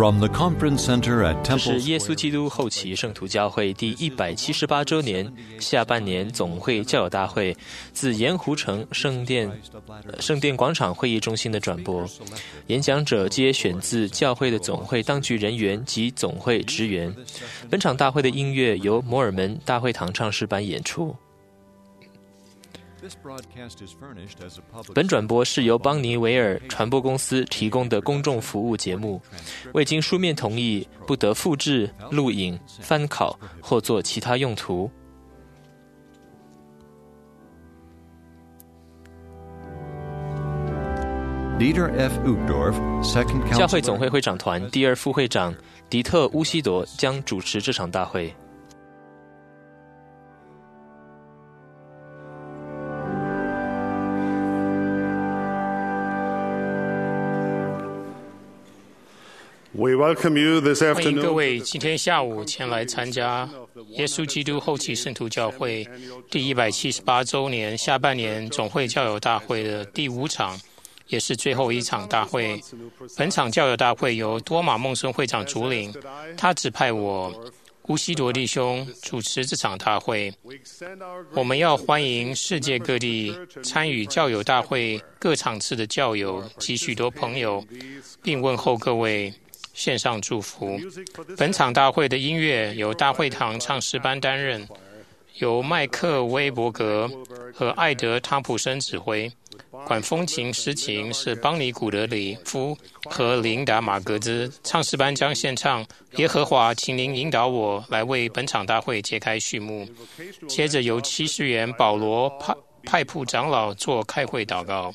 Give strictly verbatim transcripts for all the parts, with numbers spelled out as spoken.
From the Conference Center at 这 Temple 是耶稣基督后期圣徒教会第一百七十八周年下半年总会教友大会自盐湖城圣殿、呃、圣殿广场会议中心的转播。演讲者皆选自教会的总会当局人员及总会职员。本场大会的音乐由摩尔门大会堂唱诗班演出。本转播是由邦尼维尔传播公司提供的公众服务节目，未经书面同意，不得复制、录影、翻拷或做其他用途。教会总会会长团第二副会长迪特·乌西铎将主持这场大会。 We welcome you this 欢迎各 afternoon. 位今天下午前来参加耶稣基督后期圣徒教会第一百七十八周年下半年总会教友大会的第五场，也是最后一场大会。本场教友大会由多马孟孙会长主领，他指派我乌西铎弟兄主持这场大会。我们要欢迎世界各地参与教友大会各场次的教友及许多朋友，并问候各位，献上祝福。本场大会的音乐由大会堂唱诗班担任，由麦克威伯格和艾德汤普森指挥。管风琴、诗琴是邦尼古德里夫和琳达马格兹。唱诗班将献唱耶和华，请您引导我，来为本场大会揭开序幕。接着由七十员保罗派派普长老做开会祷告。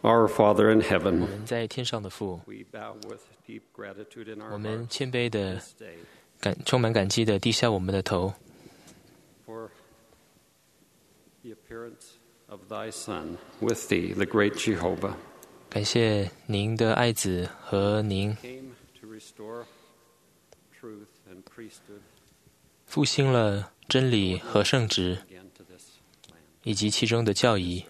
Our Father in 我 heaven, 们在天上的父， we bow with deep gratitude in 我 our 们 hearts 谦卑的、 this day 感充满感激的低下我们的头， for the appearance of thy Son with thee, the great Jehovah, 感谢您的爱子和您 came to restore truth and priesthood 复兴了真理和圣职， again to this land. 以及其中的教义。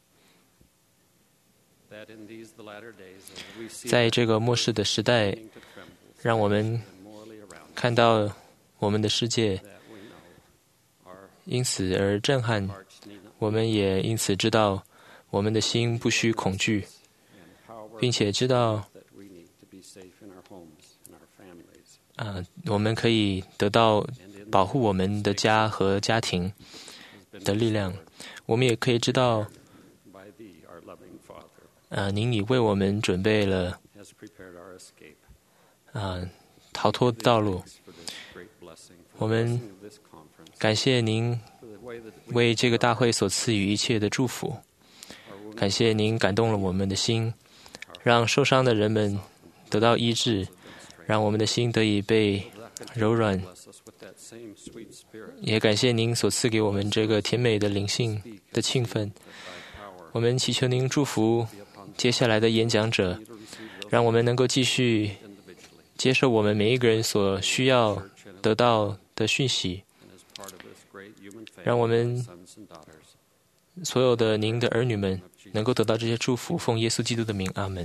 That in these the latter days, as we see 在这个末世的时代， beginning to tremble 让我们 and morally around, 看到我们的世界 that we know our 因此而震撼， hearts need not 我们也因此知道我们的心不需恐惧， and power 并且知道 that we need to be safe in our homes and our families. 啊、我们可以得到 And in 保护我们的家和家庭 has been 的力量。我们也可以知道， by thee, our loving Father, 啊、您已为我们准备了 has prepared our escape. 啊、逃脱的道路。 Thanks for this great blessing, for 我 the 们 blessing of this conference, 感谢您 for the way that we 为这个大会所赐予一切的祝福， our wounded 感谢您感动了我们的心，让受伤的人们得到医治，让我们的心得以被柔软。 bless us with that same sweet spirit, 也感谢您所赐给我们这个甜美的灵性的兴奋。 that thy power 我们祈求您祝福接下来的演讲者， to receive those 让我们能够继续 individually 接受我们每一个人所需要得到的讯息， and as part of this great human 让我 family 们 of sons and daughters. 所有的您的儿女们能够得到这些祝福。奉耶稣基督的名，阿门。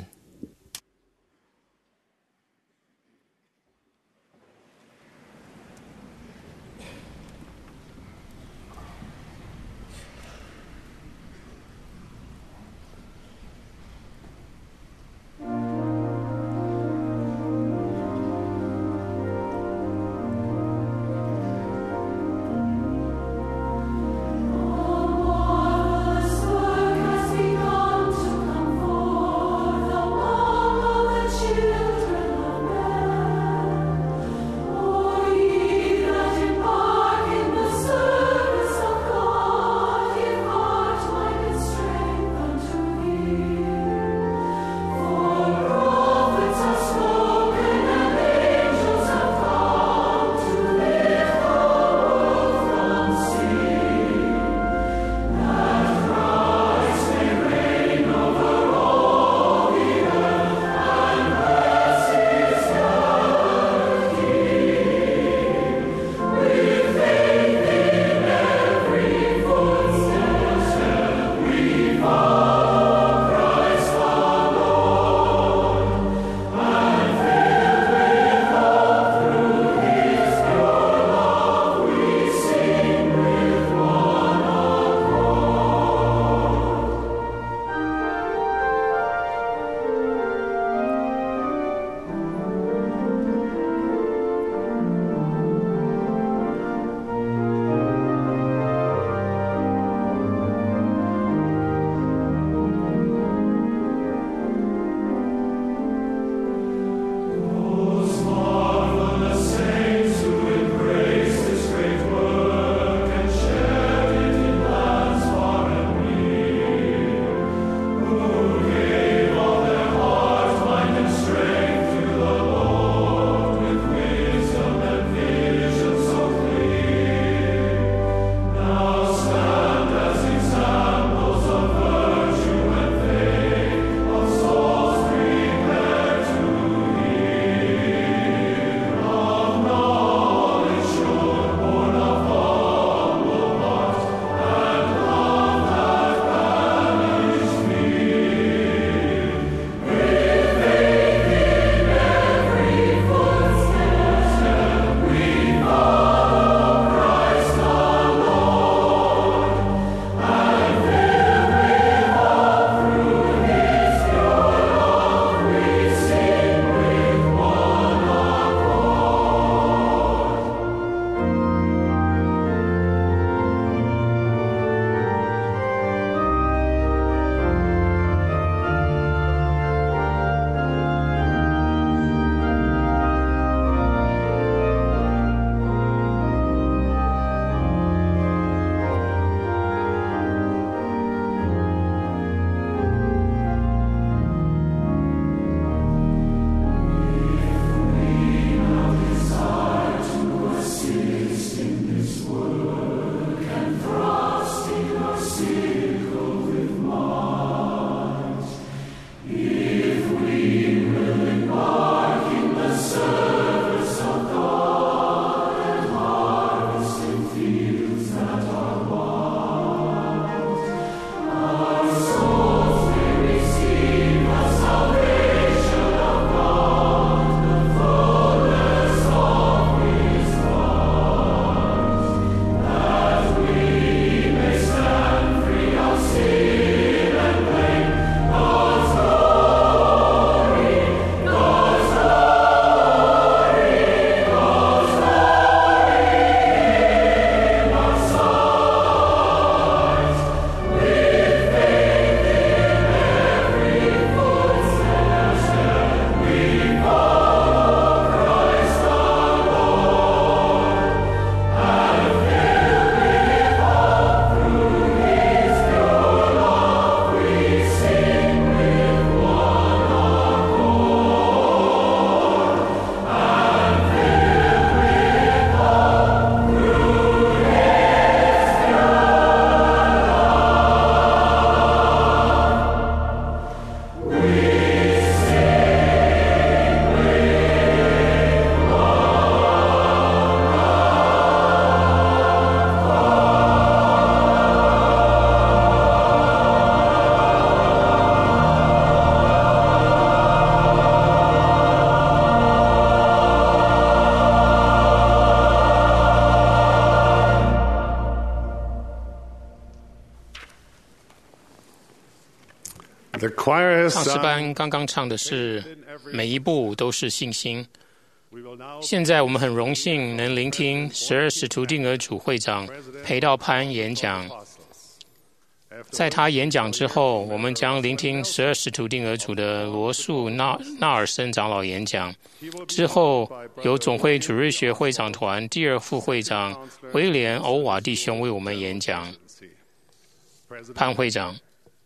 Has begun to come forth. The choir has 唱诗 sung. 班刚刚唱的是每一步都是信心。 We will now 现在我们很荣幸能聆听十二使徒定额主会长裴道潘演讲。在他演讲之后，我们将聆听十二使徒定额主的罗素纳纳尔森长老演讲。之后，由总会主日学会长团第二副会长威廉欧瓦弟兄为我们演讲。潘会长。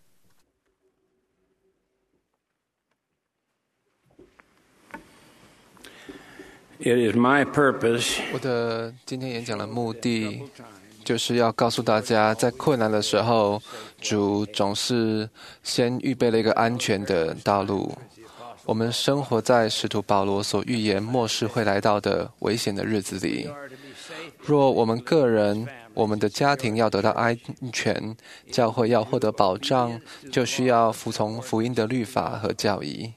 It is my purpose 我的今天演讲的目的，就是要告诉大家，在困难的时候，主总是先预备了一个安全的道路。我们生活在使徒保罗所预言末世会来到的危险的日子里。若我们个人、我们的家庭要得到安全，教会要获得保障，就需要服从福音的律法和教义。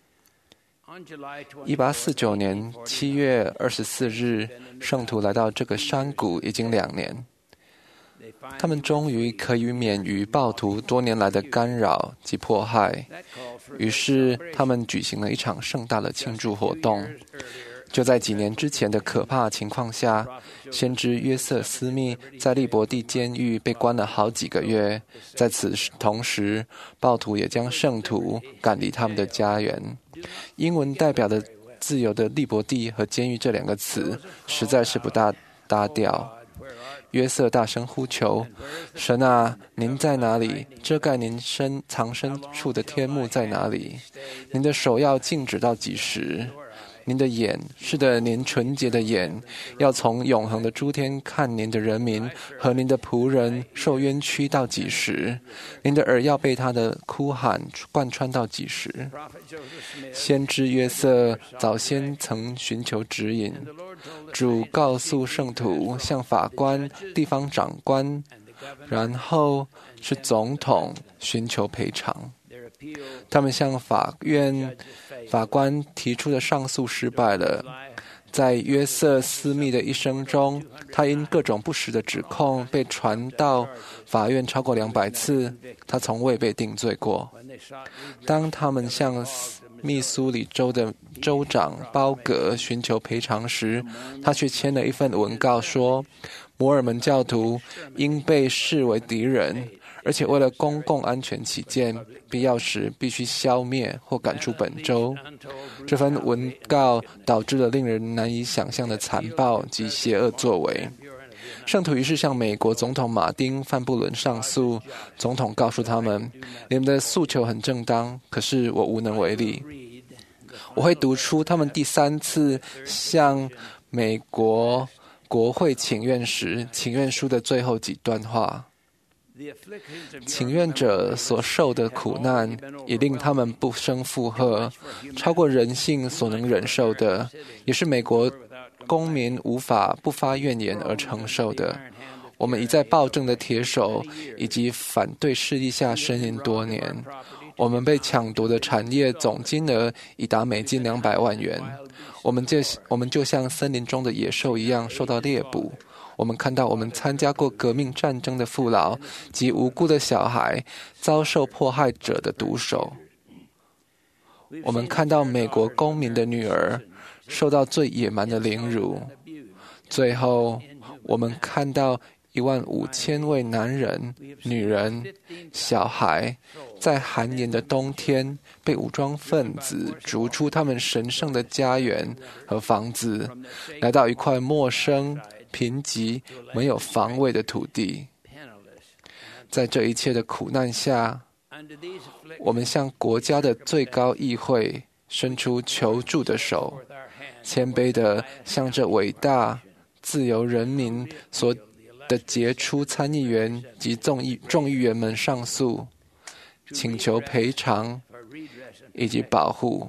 一八四九年七月二十四日，圣徒来到这个山谷已经两年。他们终于可以免于暴徒多年来的干扰及迫害，于是他们举行了一场盛大的庆祝活动。就在几年之前的可怕情况下，先知约瑟斯密在利伯蒂监狱被关了好几个月。在此同时，暴徒也将圣徒赶离他们的家园。 英文代表的自由的利伯蒂和监狱这两个词实在是不大搭调。约瑟大声呼求：“神啊，您在哪里？遮盖您身藏身处的天幕在哪里？您的手要静止到几时？您的眼，是的，您纯洁的眼，要从永恒的诸天看您的人民和您的仆人受冤屈到几时？您的耳要被他的哭喊贯穿到几时？”先知约瑟早先曾寻求指引，主告诉圣徒，向法官、地方长官，然后是总统寻求赔偿。他们向法院法官提出的上诉失败了。在约瑟斯密的一生中，他因各种不实的指控被传到法院超过两百次，他从未被定罪过。当他们向密苏里州的州长鲍格寻求赔偿时，他却签了一份文告说，摩尔门教徒应被视为敌人，而且为了公共安全起见，必要时必须消灭或赶出本州。这份文告导致了令人难以想象的残暴及邪恶作为。圣徒于是向美国总统马丁·范布伦上诉，总统告诉他们：“你们的诉求很正当，可是我无能为力。”我会读出他们第三次向美国国会请愿时请愿书的最后几段话。请愿者所受的苦难也令他们不胜负荷，超过人性所能忍受的，也是美国公民无法不发怨言而承受的。我们已在暴政的铁手以及反对势力下呻吟多年。我们被抢夺的产业总金额已达美金两百万元。我们就我们就像森林中的野兽一样受到猎捕。我们看到我们参加过革命战争的父老及无辜的小孩遭受迫害者的毒手。我们看到美国公民的女儿受到最野蛮的凌辱。最后，我们看到一万五千位男人、女人、小孩在寒炎的冬天被武装分子逐出他们神圣的家园和房子，来到一块陌生、贫瘠、没有防卫的土地。在这一切的苦难下，我们向国家的最高议会伸出求助的手，谦卑地向这伟大自由人民所的杰出参议员及众议众议员们上诉，请求赔偿以及保护。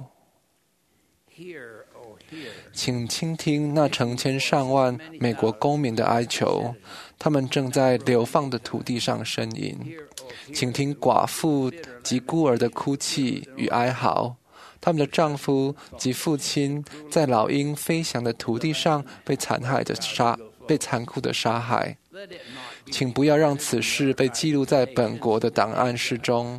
请倾听那成千上万美国公民的哀求，他们正在流放的土地上呻吟。请听寡妇及孤儿的哭泣与哀嚎，他们的丈夫及父亲在老鹰飞翔的土地上被残害的杀，被残酷的杀害。请不要让此事被记录在本国的档案室中，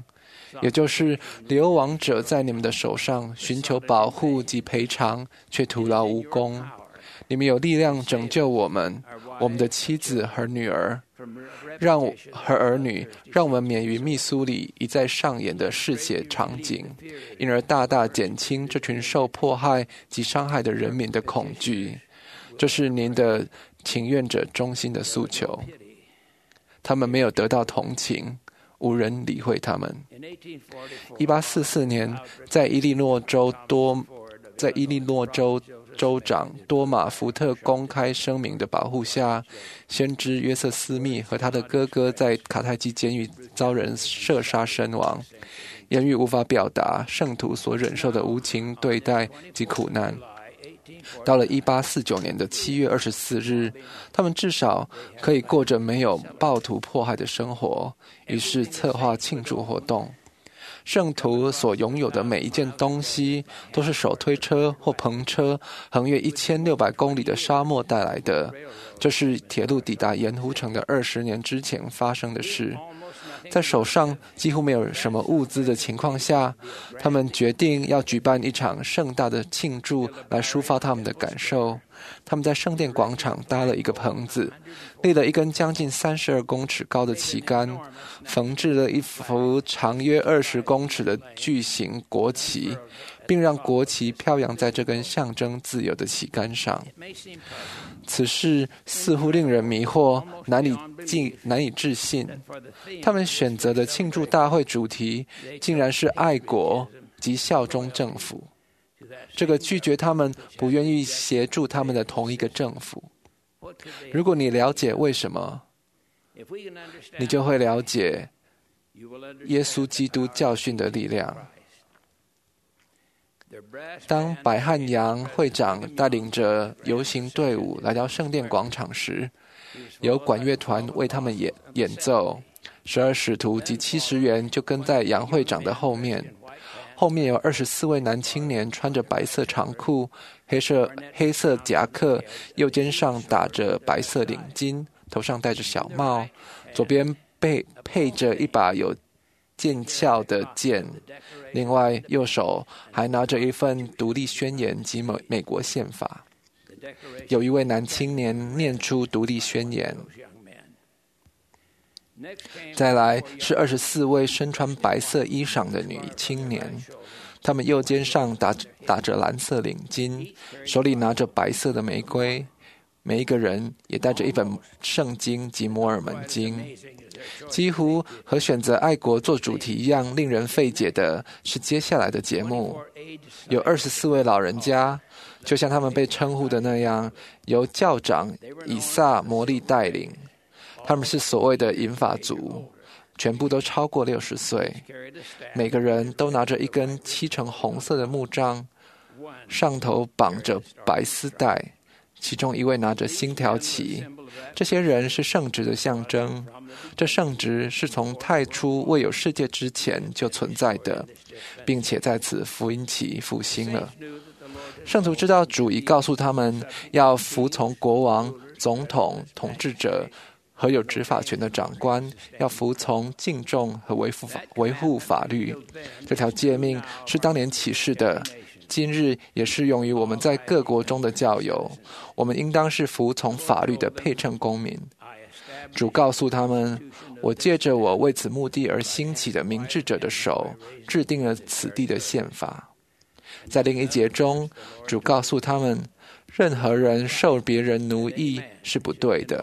也就是流亡者在你们的手上寻求保护及赔偿，却徒劳无功。你们有力量拯救我们、我们的妻子和女儿，让和儿女，让我们免于密苏里一再上演的嗜血场景，因而大大减轻这群受迫害及伤害的人民的恐惧。这是您的请愿者衷心的诉求。他们没有得到同情，无人理会他们。一八四四年，在伊利诺州多，在伊利诺州州长多马福特公开声明的保护下，先知约瑟斯密和他的哥哥在卡泰基监狱遭人射杀身亡。言语无法表达圣徒所忍受的无情对待及苦难。到了一八四九年的七月二十四日，他们至少可以过着没有暴徒迫害的生活，于是策划庆祝活动。圣徒所拥有的每一件东西都是手推车或篷车横越一千六百公里的沙漠带来的。这是铁路抵达盐湖城的二十年之前发生的事。在手上几乎没有什么物资的情况下，他们决定要举办一场盛大的庆祝来抒发他们的感受。他们在圣殿广场搭了一个棚子，立了一根将近三十二公尺高的旗杆，缝制了一幅长约二十公尺的巨型国旗，并让国旗飘扬在这根象征自由的旗杆上。此事似乎令人迷惑，难以尽难以置信。他们选择的庆祝大会主题竟然是爱国及效忠政府，这个拒绝他们、不愿意协助他们的同一个政府。如果你了解为什么，你就会了解耶稣基督教训的力量。当白汉阳会长带领着游行队伍来到圣殿广场时，有管乐团为他们演演奏，十二使徒及七十员就跟在杨会长的后面。后面有二十四位男青年穿着白色长裤、黑色黑色夹克，右肩上打着白色领巾，头上戴着小帽，左边背配着一把有剑鞘的剑，另外右手还拿着一份独立宣言及美美国宪法。有一位男青年念出独立宣言。再来是二十四位身穿白色衣裳的女青年，她们右肩上打打着蓝色领巾，手里拿着白色的玫瑰，每一个人也带着一本圣经及摩尔门经。几乎和选择爱国做主题一样令人费解的是接下来的节目。有二十四位老人家，就像他们被称呼的那样，由教长以撒摩利带领。他们是所谓的银发族，全部都超过六十岁，每个人都拿着一根漆成红色的木杖，上头绑着白丝带，其中一位拿着星条旗。这些人是圣职的象征，这圣职是从太初未有世界之前就存在的，并且在此福音期复兴了。圣徒知道主已告诉他们要服从国王、总统、统治者和有执法权的长官，要服从、敬重和维护法维护法律。这条诫命是当年启示的，今日也适用于我们在各国中的教友。我们应当是服从法律的配称公民。主告诉他们：“我借着我为此目的而兴起的明智者的手，制定了此地的宪法。”在另一节中，主告诉他们：“任何人受别人奴役是不对的。”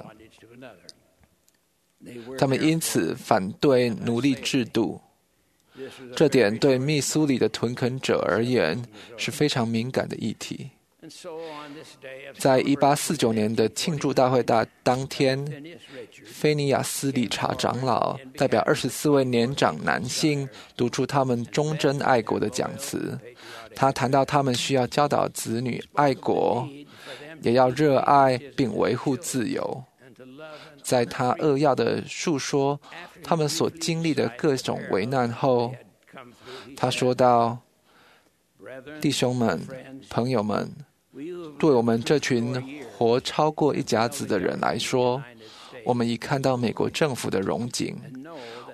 他们因此反对奴隶制度，这点对密苏里的屯垦者而言是非常敏感的议题。在一八四九年的庆祝大会大当天，菲尼亚斯理查长老代表二十四位年长男性读出他们忠贞爱国的讲词。他谈到他们需要教导子女爱国，也要热爱并维护自由。在他扼要的述说他们所经历的各种危难后，他说道：“弟兄们、朋友们，对我们这群活超过一甲子的人来说，我们已看到美国政府的荣景。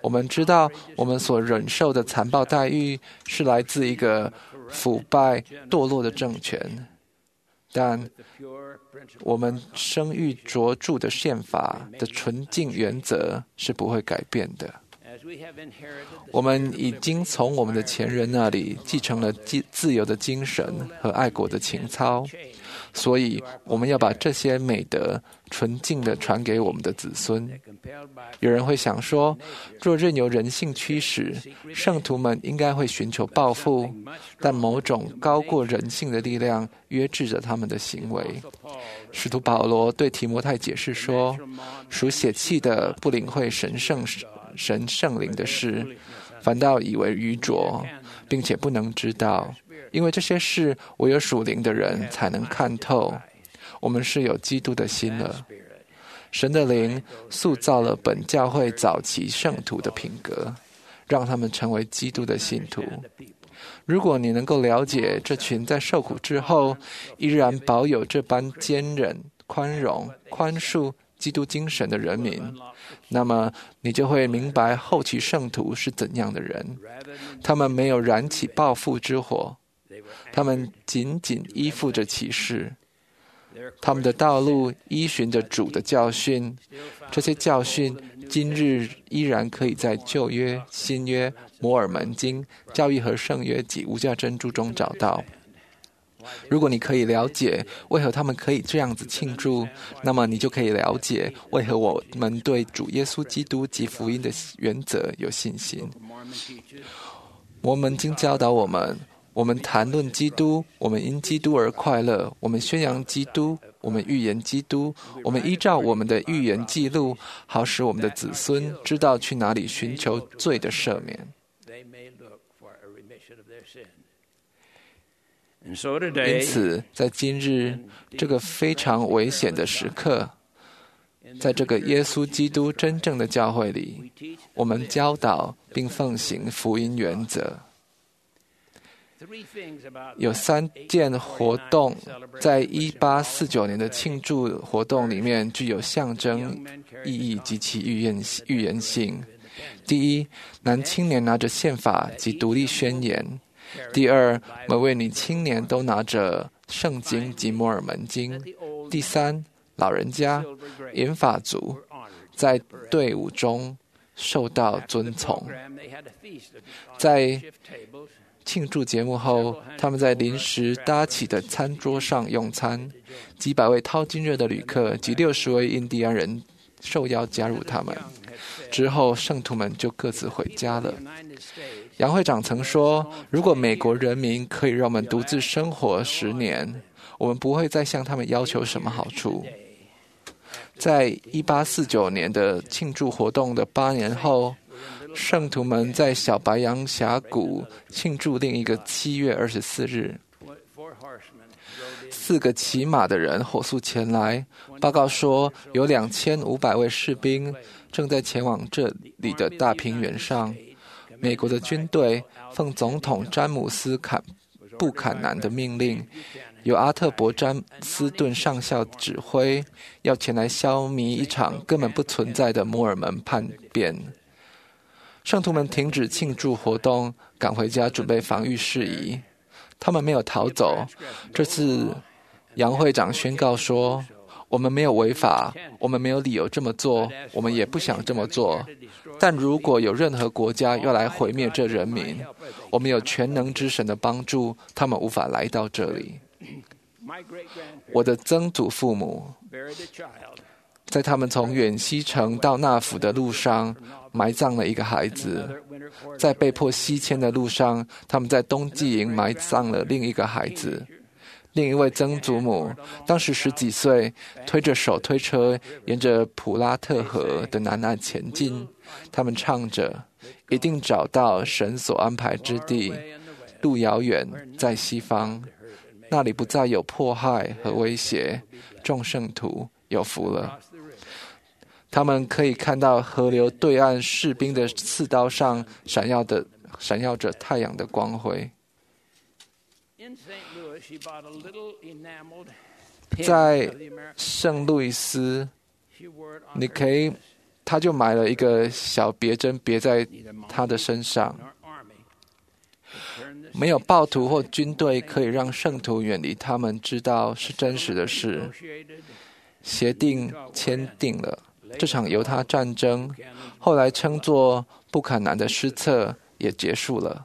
我们知道我们所忍受的残暴待遇是来自一个腐败堕落的政权，但我们声誉卓著的宪法的纯净原则是不会改变的。我们已经从我们的前人那里继承了自由的精神和爱国的情操，所以我们要把这些美德纯净地传给我们的子孙。有人会想说，若任由人性驱使，圣徒们应该会寻求报复，但某种高过人性的力量约制着他们的行为。使徒保罗对提摩太解释说，属血气的不领会神圣神圣灵的事，反倒以为愚拙，并且不能知道，因为这些事唯有属灵的人才能看透。我们是有基督的心了。神的灵塑造了本教会早期圣徒的品格，让他们成为基督的信徒。如果你能够了解这群在受苦之后依然保有这般坚忍、宽容、宽恕基督精神的人民，那么你就会明白后期圣徒是怎样的人。他们没有燃起报复之火，他们紧紧依附着启示，他们的道路依循着主的教训。这些教训今日依然可以在旧约、新约、摩尔门经、教义和圣约及无价珍珠中找到。如果你可以了解为何他们可以这样子庆祝，那么你就可以了解为何我们对主耶稣基督及福音的原则有信心。摩门经教导我们，我们谈论基督，我们因基督而快乐，我们宣扬基督，我们预言基督，我们依照我们的预言记录，好使我们的子孙知道去哪里寻求罪的赦免。因此，在今日这个非常危险的时刻，在这个耶稣基督真正的教会里，我们教导并奉行福音原则。有三件活动在一八四九年的庆祝活动里面具有象征意义及其预言预言性。第一，男青年拿着宪法及独立宣言；第二，每位女青年都拿着圣经及摩尔门经；第三，老人家、银发族在队伍中受到尊崇。在庆祝节目后，他们在临时搭起的餐桌上用餐，几百位淘金热的旅客及六十位印第安人受邀加入他们。之后，圣徒们就各自回家了。杨会长曾说，如果美国人民可以让我们独自生活十年，我们不会再向他们要求什么好处。在一八四九年的庆祝活动的八年后，圣徒们在小白杨峡谷庆祝另一个七月二十四日。四个骑马的人火速前来，报告说有两千五百位士兵正在前往这里的大平原上。美国的军队奉总统詹姆斯坎布坎南的命令，由阿特伯詹斯顿上校指挥，要前来消弭一场根本不存在的摩尔门叛变。圣徒们停止庆祝活动，赶回家准备防御事宜。他们没有逃走。这次杨会长宣告说，我们没有违法，我们没有理由这么做，我们也不想这么做。但如果有任何国家要来毁灭这人民，我们有全能之神的帮助，他们无法来到这里。我的曾祖父母在他们从远西城到纳府的路上埋葬了一个孩子，在被迫西迁的路上，他们在冬季营埋葬了另一个孩子。另一位曾祖母当时十几岁，推着手推车沿着普拉特河的南岸前进。他们唱着，一定找到神所安排之地，路遥远在西方，那里不再有迫害和威胁，众圣徒有福了。他们可以看到河流对岸士兵的刺刀上闪耀的闪耀着太阳的光辉。在圣路易斯，你可以他就买了一个小别针别在他的身上。没有暴徒或军队可以让圣徒远离他们知道是真实的事。协定签订了，这场犹他战争，后来称作布坎南的失策，也结束了。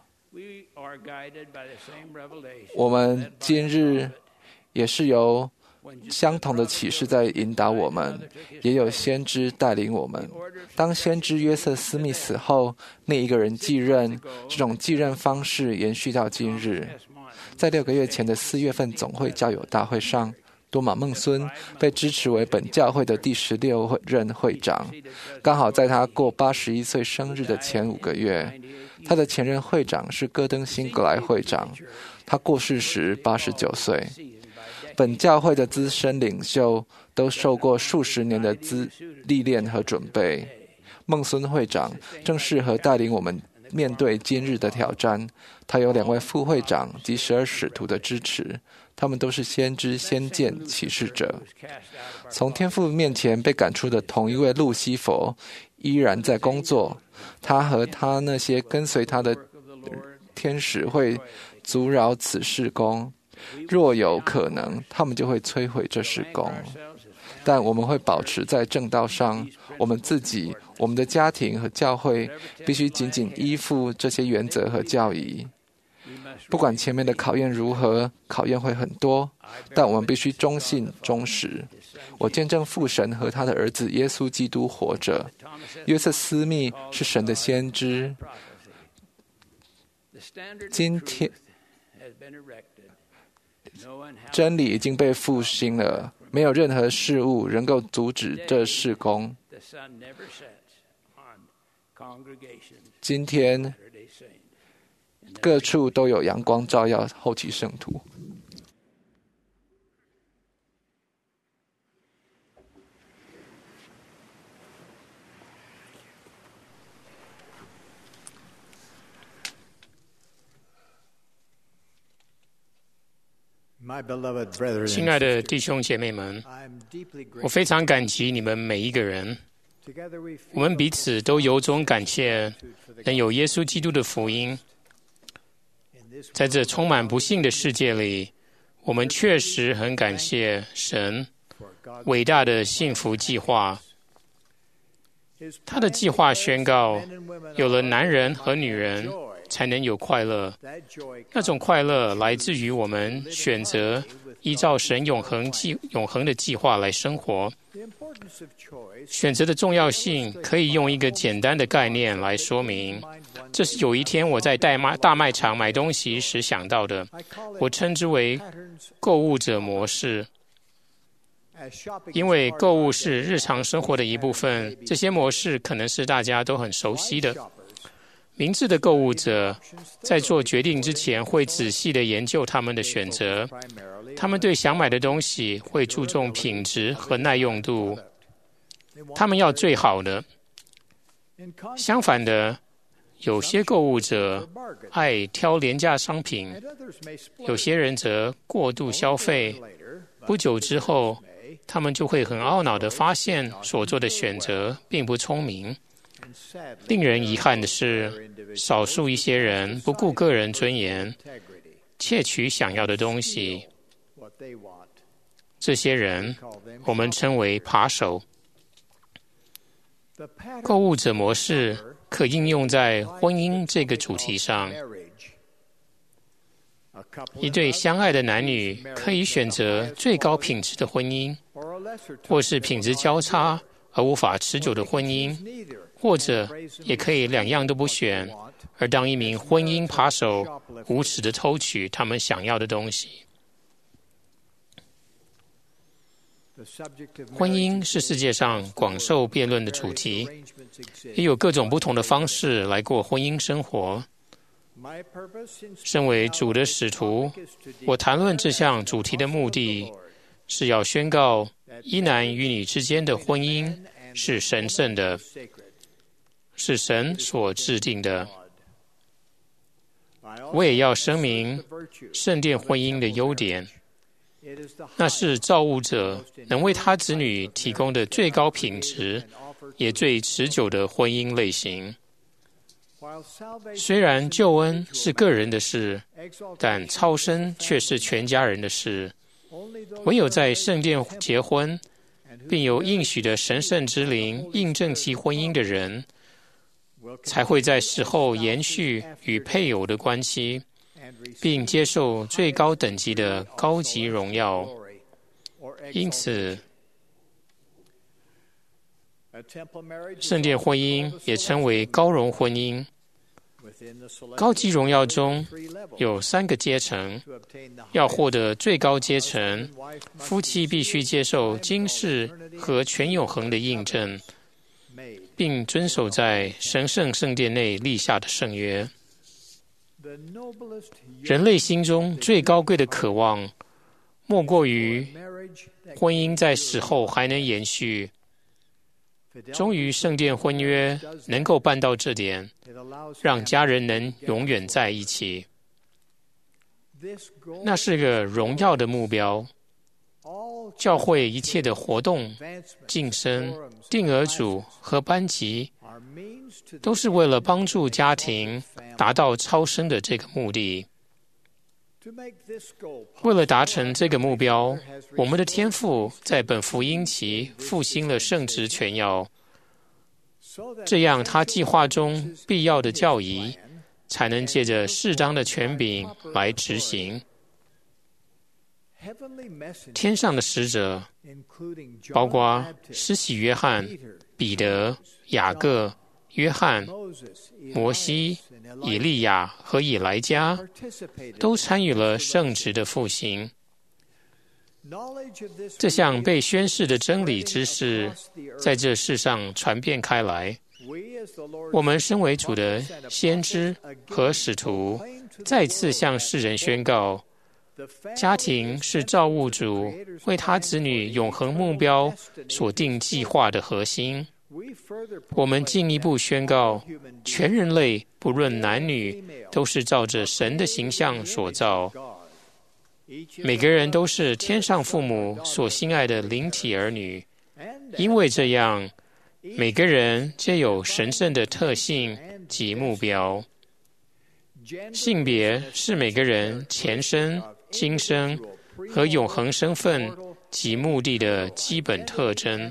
我们今日也是由相同的启示在引导我们，也有先知带领我们。当先知约瑟斯密死后，另一个人继任，这种继任方式延续到今日。在六个月前的四月份总会教友大会上，多马孟孙被支持为本教会的第十六任会长，刚好在他过八十一岁生日的前五个月。他的前任会长是戈登辛格莱会长，他过世时八十九岁。本教会的资深领袖都受过数十年的资历练和准备。孟孙会长正适合带领我们面对今日的挑战。他有两位副会长及十二使徒的支持，他们都是先知、先见、启示者。从天父面前被赶出的同一位路西弗依然在工作，他和他那些跟随他的天使会阻扰此事工。若有可能，他们就会摧毁这事工。但我们会保持在正道上，我们自己、我们的家庭和教会必须紧紧依附这些原则和教义。不管前面的考验如何，考验会很多，但我们必须忠信忠实。我见证父神和他的儿子耶稣基督活着。约瑟斯密是神的先知。今天真理已经被复兴了，没有任何事物能够阻止这事工。今天各处都有阳光照耀后期圣徒。 亲爱的弟兄姐妹们，我非常感激你们每一个人。我们彼此都由衷感谢能有耶稣基督的福音。在这充满不幸的世界里，我们确实很感谢神伟大的幸福计划。他的计划宣告，有了男人和女人才能有快乐。那种快乐来自于我们选择依照神永恒计永恒的计划来生活。选择的重要性可以用一个简单的概念来说明。这是有一天我在大卖场买东西时想到的，我称之为购物者模式。因为购物是日常生活的一部分，这些模式可能是大家都很熟悉的。明智的购物者在做决定之前会仔细地研究他们的选择，他们对想买的东西会注重品质和耐用度，他们要最好的。相反的，有些购物者爱挑廉价商品，有些人则过度消费，不久之后他们就会很懊恼地发现所做的选择并不聪明。令人遗憾的是，少数一些人不顾个人尊严，窃取想要的东西。这些人我们称为扒手。购物者模式可应用在婚姻这个主题上。一对相爱的男女可以选择最高品质的婚姻，或是品质交叉而无法持久的婚姻，或者也可以两样都不选，而当一名婚姻扒手，无耻地偷取他们想要的东西。婚姻是世界上广受辩论的主题，也有各种不同的方式来过婚姻生活。身为主的使徒，我谈论这项主题的目的是要宣告一男一女之间的婚姻是神圣的，是神所制定的。我也要声明圣殿婚姻的优点，那是造物者能为他子女提供的最高品质也最持久的婚姻类型。虽然救恩是个人的事，但超生却是全家人的事。唯有在圣殿结婚，并有应许的神圣之灵印证其婚姻的人，才会在死后延续与配偶的关系，并接受最高等级的高级荣耀。因此，圣殿婚姻也称为高荣婚姻。高级荣耀中有三个阶层，要获得最高阶层，夫妻必须接受今世和全永恒的印证，并遵守在神圣圣殿内立下的圣约。人类心中最高贵的渴望，莫过于婚姻在死后还能延续。终于圣殿婚约能够办到这点，让家人能永远在一起。那是个荣耀的目标。教会一切的活动、晋升、定额组和班级，都是为了帮助家庭达到超生的这个目的。为了达成这个目标，我们的天父在本福音期复兴了圣职全要，这样他计划中必要的教义才能借着适当的权柄来执行。天上的使者，包括施洗约翰、彼得、雅各、约翰、摩西、以利亚和以莱加，都参与了圣职的复兴。这项被宣示的真理知识在这世上传遍开来。我们身为主的先知和使徒，再次向世人宣告，家庭是造物主为他子女永恒目标所定计划的核心。我们进一步宣告，全人类不论男女，都是照着神的形象所造。每个人都是天上父母所心爱的灵体儿女，因为这样，每个人皆有神圣的特性及目标。性别是每个人前生、今生和永恒身份及目的的基本特征。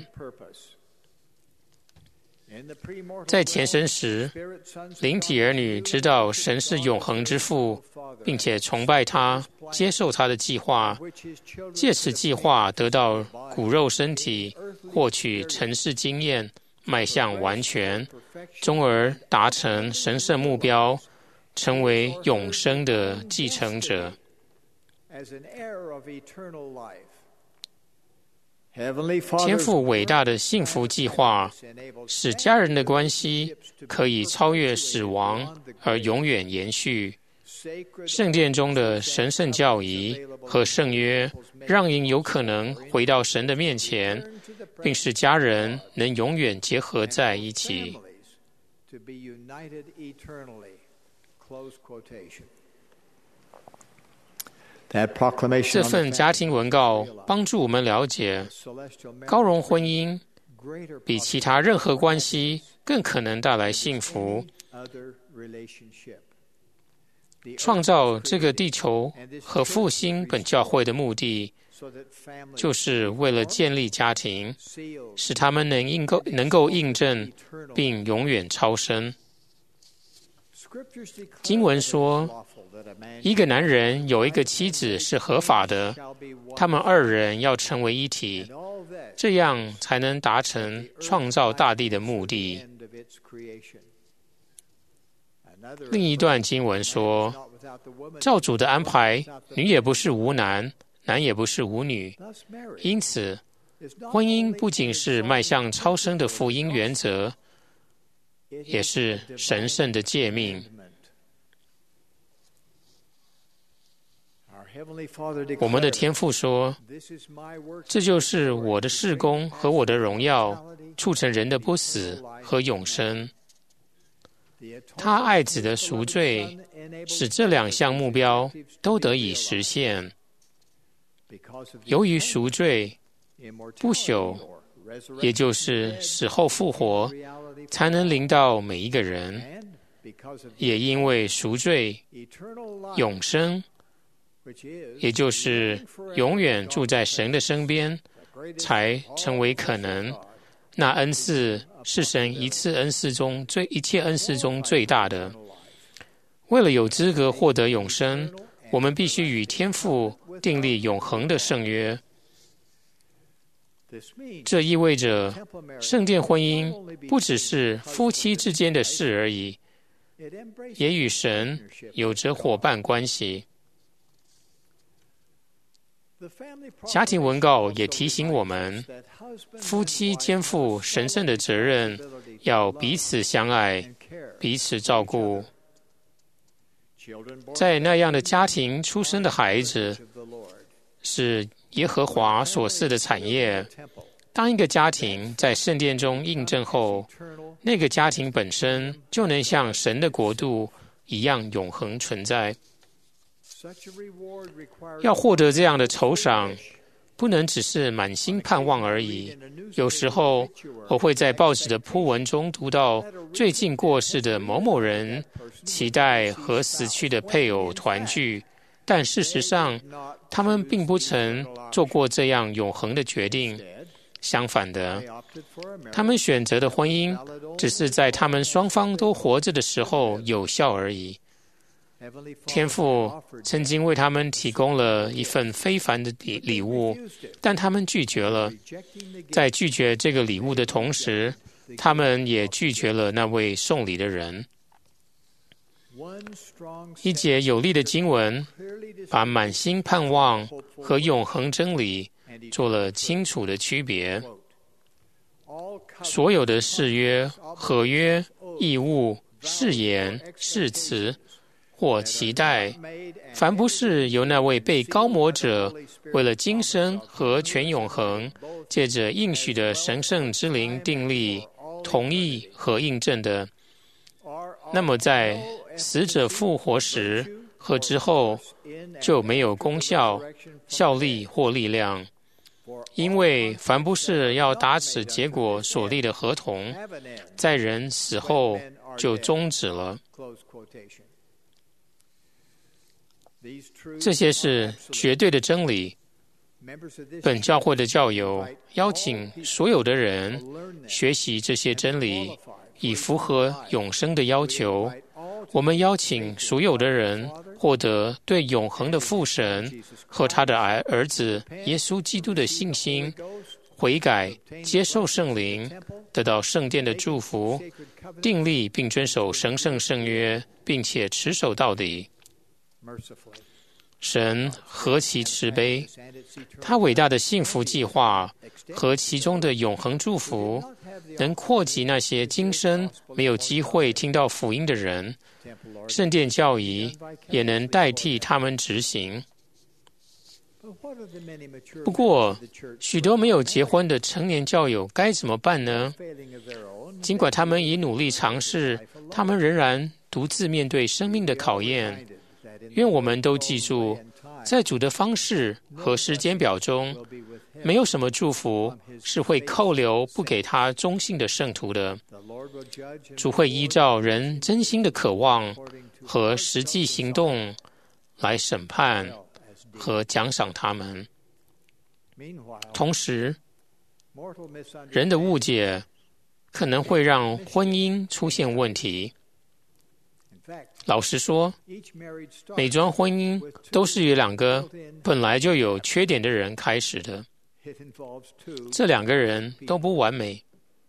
在前生时，灵体儿女知道神是永恒之父，并且崇拜他，接受他的计划，借此计划得到骨肉身体，获取尘世经验，迈向完全，终而达成神圣目标，成为永生的继承者。天父伟大的幸福计划，使家人的关系可以超越死亡而永远延续。圣殿中的神圣教义和圣约，让人有可能回到神的面前，并使家人能永远结合在一起。这份家庭文告帮助我们了解，高荣婚姻比其他任何关系更可能带来幸福。创造这个地球和复兴本教会的目的，就是为了建立家庭，使他们能应够能够印证并永远超生。经文说，一个男人有一个妻子是合法的，他们二人要成为一体，这样才能达成创造大地的目的。另一段经文说，照主的安排，女也不是无男，男也不是无女。因此，婚姻不仅是迈向超生的福音原则，也是神圣的诫命。我们的天父说，这就是我的事工和我的荣耀，促成人的不死和永生。他爱子的赎罪，使这两项目标都得以实现。由于赎罪、不朽也就是死后复活，才能临到每一个人。也因为赎罪，永生，也就是永远住在神的身边，才成为可能。那恩赐是神一次恩赐中最一切恩赐中最大的。为了有资格获得永生，我们必须与天父订立永恒的圣约。这意味着圣殿婚姻不只是夫妻之间的事而已，也与神有着伙伴关系。家庭文告也提醒我们，夫妻肩负神圣的责任，要彼此相爱，彼此照顾。在那样的家庭出生的孩子，是耶和华所赐的产业。当一个家庭在圣殿中印证后，那个家庭本身就能像神的国度一样永恒存在。要获得这样的酬赏，不能只是满心盼望而已。有时候我会在报纸的铺文中读到最近过世的某某人期待和死去的配偶团聚，但事实上他们并不曾做过这样永恒的决定。相反的，他们选择的婚姻只是在他们双方都活着的时候有效而已。天父曾经为他们提供了一份非凡的礼物，但他们拒绝了。在拒绝这个礼物的同时，他们也拒绝了那位送礼的人。一节有力的经文把满心盼望和永恒真理做了清楚的区别。所有的誓约、合约、义务、誓言、誓词或期待，凡不是由那位被高摩者为了今生和全永恒，借着应许的神圣之灵订立、同意和印证的，那么在死者复活时和之后就没有功效、效力或力量。因为凡不是要达此结果所立的合同，在人死后就终止了。这些是绝对的真理。本教会的教友邀请所有的人学习这些真理，以符合永生的要求。我们邀请所有的人获得对永恒的父神和他的儿子耶稣基督的信心，悔改，接受圣灵，得到圣殿的祝福，订立并遵守神圣圣约，并且持守到底。神何其慈悲，他伟大的幸福计划和其中的永恒祝福能扩及那些今生没有机会听到福音的人，圣殿教义也能代替他们执行。不过，许多没有结婚的成年教友该怎么办呢？尽管他们已努力尝试，他们仍然独自面对生命的考验。愿我们都记住，在主的方式和时间表中，没有什么祝福是会扣留不给他忠信的圣徒的。主会依照人真心的渴望和实际行动来审判和奖赏他们。同时，人的误解可能会让婚姻出现问题。老实说，每桩婚姻都是由两个本来就有缺点的人开始的，这两个人都不完美。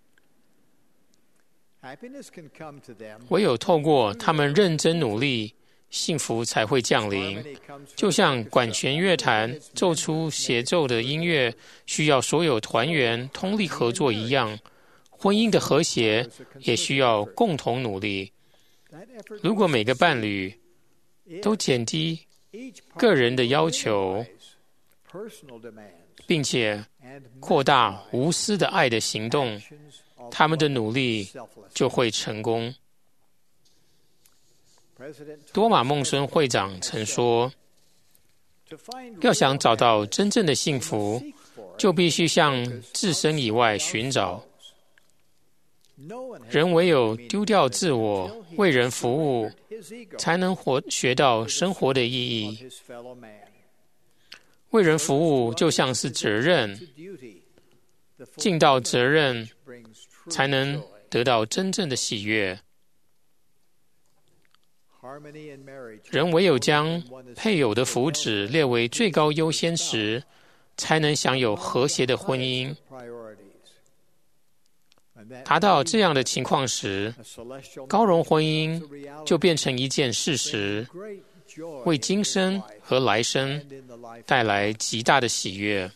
唯有透过他们认真努力，幸福才会降临。就像管弦乐团奏出协奏的音乐需要所有团员通力合作一样，婚姻的和谐也需要共同努力。如果每个伴侣都减低个人的要求，并且扩大无私的爱的行动，他们的努力就会成功。多马孟孙会长曾说，要想找到真正的幸福， 就必须向自身以外寻找。人唯有丢掉自我，为人服务，才能活学到生活的意义。为人服务就像是责任，尽到责任，才能得到真正的喜悦。人唯有将配偶的福祉列为最高优先时，才能享有和谐的婚姻。达到这样的情况时，高荣婚姻就变成一件事实，为今生和来生带来极大的喜悦。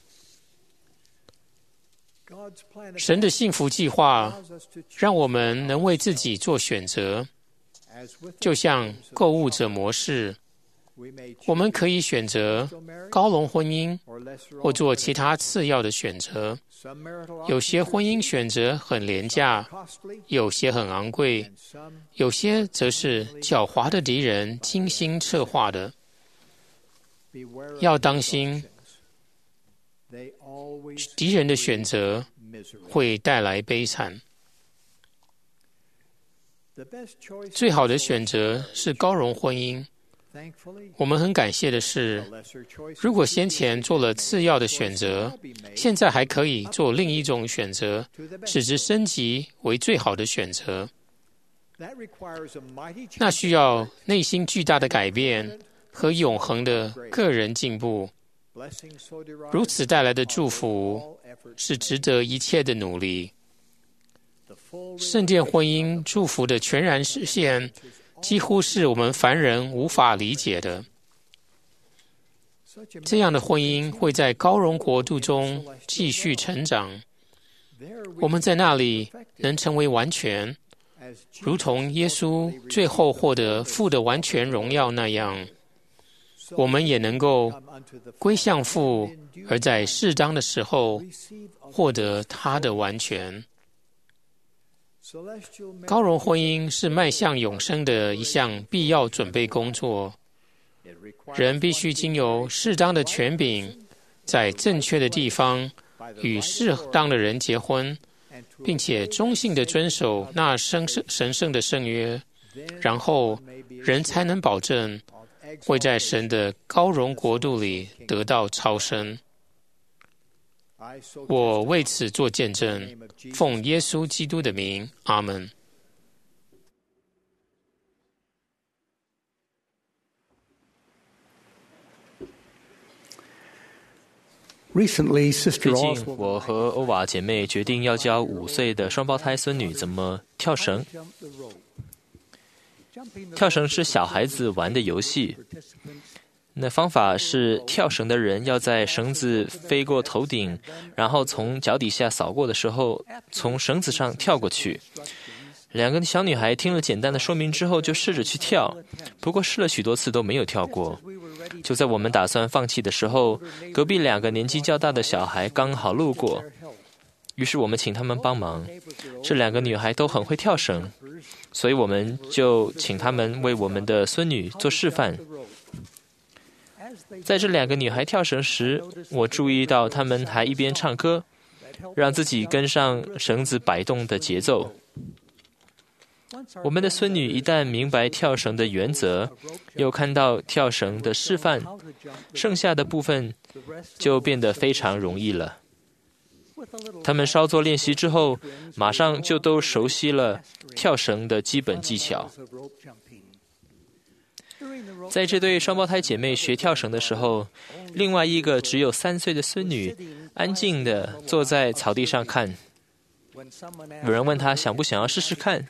神的幸福计划让我们能为自己做选择，就像购物者模式，我们可以选择高荣婚姻，或做其他次要的选择。有些婚姻选择很廉价，有些很昂贵，有些则是狡猾的敌人精心策划的。要当心，敌人的选择会带来悲惨。最好的选择是高荣婚姻。我们很感谢的是，如果先前做了次要的选择，现在还可以做另一种选择，使之升级为最好的选择。那需要内心巨大的改变和永恒的个人进步。如此带来的祝福是值得一切的努力。圣殿婚姻祝福的全然实现，几乎是我们凡人无法理解的。这样的婚姻会在高荣国度中继续成长，我们在那里能成为完全，如同耶稣最后获得父的完全荣耀那样，我们也能够归向父，而在适当的时候获得他的完全。高荣婚姻是迈向永生的一项必要准备工作。人必须经由适当的权柄，在正确的地方与适当的人结婚，并且忠信地遵守那神圣的圣约，然后人才能保证会在神的高荣国度里得到超生。我为此做见证，奉耶稣基督的名，阿们。 最近，我和欧瓦姐妹决定要教五岁的双胞胎孙女怎么跳绳。跳绳是小孩子玩的游戏。那方法是跳绳的人要在绳子飞过头顶，然后从脚底下扫过的时候，从绳子上跳过去。两个小女孩听了简单的说明之后，就试着去跳，不过试了许多次都没有跳过。就在我们打算放弃的时候，隔壁两个年纪较大的小孩刚好路过，于是我们请他们帮忙。这两个女孩都很会跳绳，所以我们就请他们为我们的孙女做示范。在这两个女孩跳绳时，我注意到她们还一边唱歌，让自己跟上绳子摆动的节奏。我们的孙女一旦明白跳绳的原则，又看到跳绳的示范，剩下的部分就变得非常容易了。他们稍作练习之后，马上就都熟悉了跳绳的基本技巧。在这对双胞胎姐妹学跳绳的时候，另外一个只有三岁的孙女安静地坐在草地上看。有人问她想不想要试试看，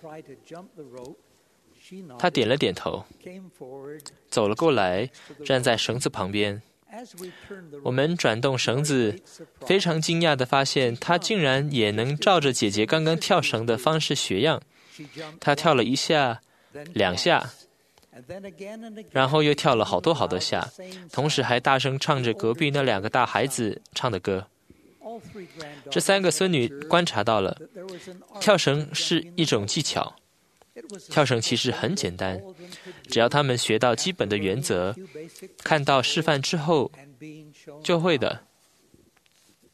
她点了点头，走了过来，站在绳子旁边。我们转动绳子，非常惊讶地发现她竟然也能照着姐姐刚刚跳绳的方式学样。她跳了一下、两下，然后又跳了好多好多下，同时还大声唱着隔壁那两个大孩子唱的歌。这三个孙女观察到了，跳绳是一种技巧。跳绳其实很简单，只要他们学到基本的原则，看到示范之后就会的。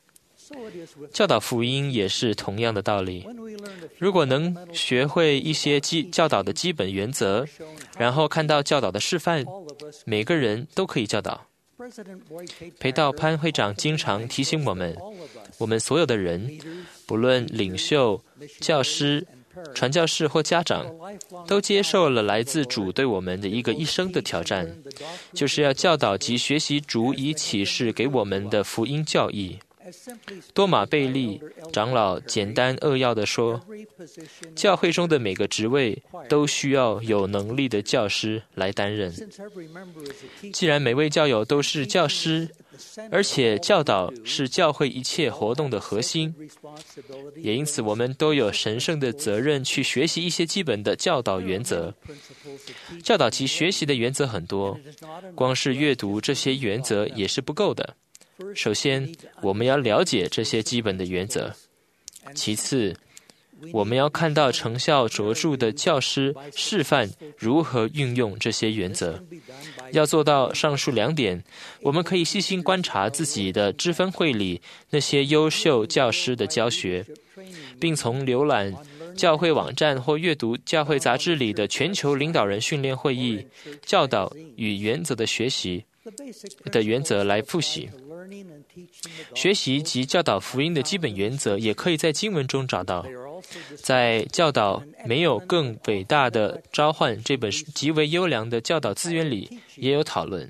教导福音也是同样的道理。如果能学会一些基教导的基本原则，然后看到教导的示范，每个人都可以教导。裴道潘会长经常提醒我们，我们所有的人，不论领袖、教师、传教士或家长，都接受了来自主对我们的一个一生的挑战，就是要教导及学习主以启示给我们的福音教义。多马贝利长老简单扼要地说，教会中的每个职位都需要有能力的教师来担任。既然每位教友都是教师，而且教导是教会一切活动的核心，也因此我们都有神圣的责任去学习一些基本的教导原则。教导及学习的原则很多，光是阅读这些原则也是不够的。首先，我们要了解这些基本的原则；其次，我们要看到成效卓著的教师示范如何运用这些原则。要做到上述两点，我们可以细心观察自己的知分会里那些优秀教师的教学，并从浏览教会网站或阅读教会杂志里的全球领导人训练会议、教导与原则的学习的原则来复习。学习及教导福音的基本原则也可以在经文中找到。在教导没有更伟大的召唤这本极为优良的教导资源里也有讨论。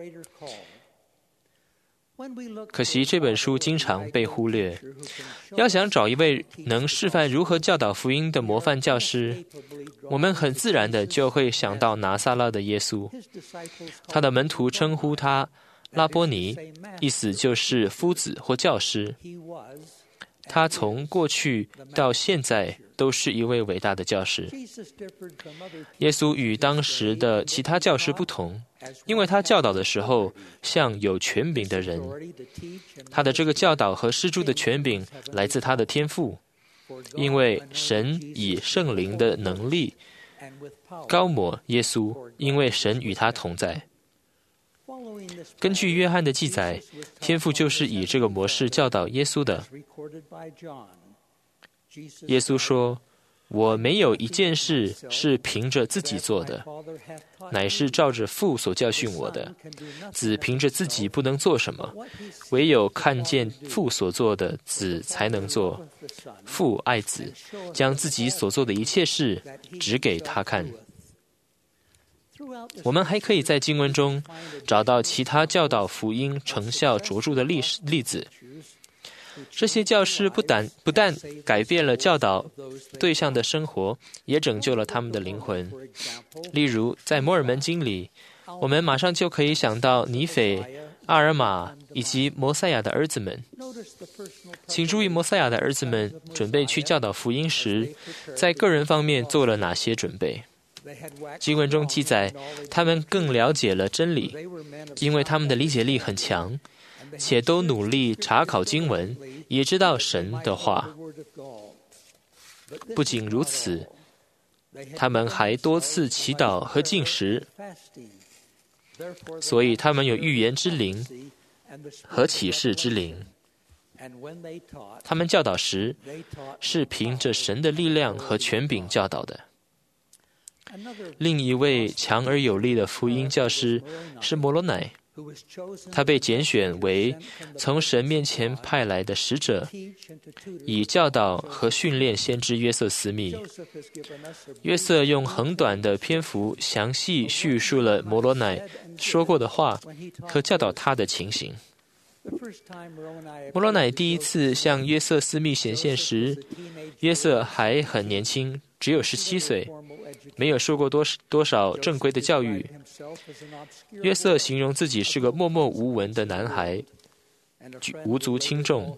可惜这本书经常被忽略。要想找一位能示范如何教导福音的模范教师，我们很自然的就会想到拿撒勒的耶稣。他的门徒称呼他拉波尼，意思就是夫子或教师。他从过去到现在都是一位伟大的教师。耶稣与当时的其他教师不同，因为他教导的时候像有权柄的人。他的这个教导和施助的权柄来自他的天父，因为神以圣灵的能力膏抹耶稣，因为神与他同在。根据约翰的记载，天父就是以这个模式教导耶稣的。耶稣说，我没有一件事是凭着自己做的，乃是照着父所教训我的。子凭着自己不能做什么，唯有看见父所做的，子才能做。父爱子，将自己所做的一切事指给他看。我们还可以在经文中找到其他教导福音成效卓著的例例子。这些教师不但不但改变了教导对象的生活，也拯救了他们的灵魂。例如，在摩尔门经里，我们马上就可以想到尼斐、阿尔玛以及摩赛亚的儿子们。请注意，摩赛亚的儿子们准备去教导福音时，在个人方面做了哪些准备？经文中记载，他们更了解了真理，因为他们的理解力很强，且都努力查考经文，也知道神的话。不仅如此，他们还多次祈祷和禁食，所以他们有预言之灵和启示之灵。他们教导时，是凭着神的力量和权柄教导的。另一位强而有力的福音教师是摩罗乃，他被拣选为从神面前派来的使者，以教导和训练先知约瑟斯密。约瑟用很短的篇幅详细叙述了摩罗乃说过的话和教导他的情形。摩罗乃第一次向约瑟斯密显现时，约瑟还很年轻，只有十七岁，没有受过多多少正规的教育。约瑟形容自己是个默默无闻的男孩，无足轻重。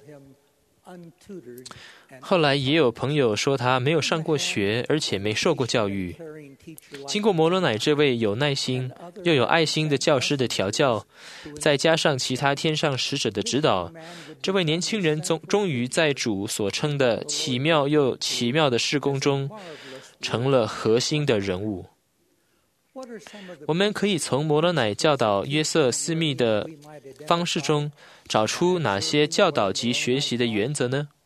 后来也有朋友说他没有上过学，而且没受过教育。经过摩罗乃这位有耐心又有爱心的教师的调教，再加上其他天上使者的指导，这位年轻人终终于在主所称的奇妙又奇妙的事工中成了核心的人物。 我们可以从摩罗乃教导约瑟斯密的方式中找出哪些教导及学习的原则呢？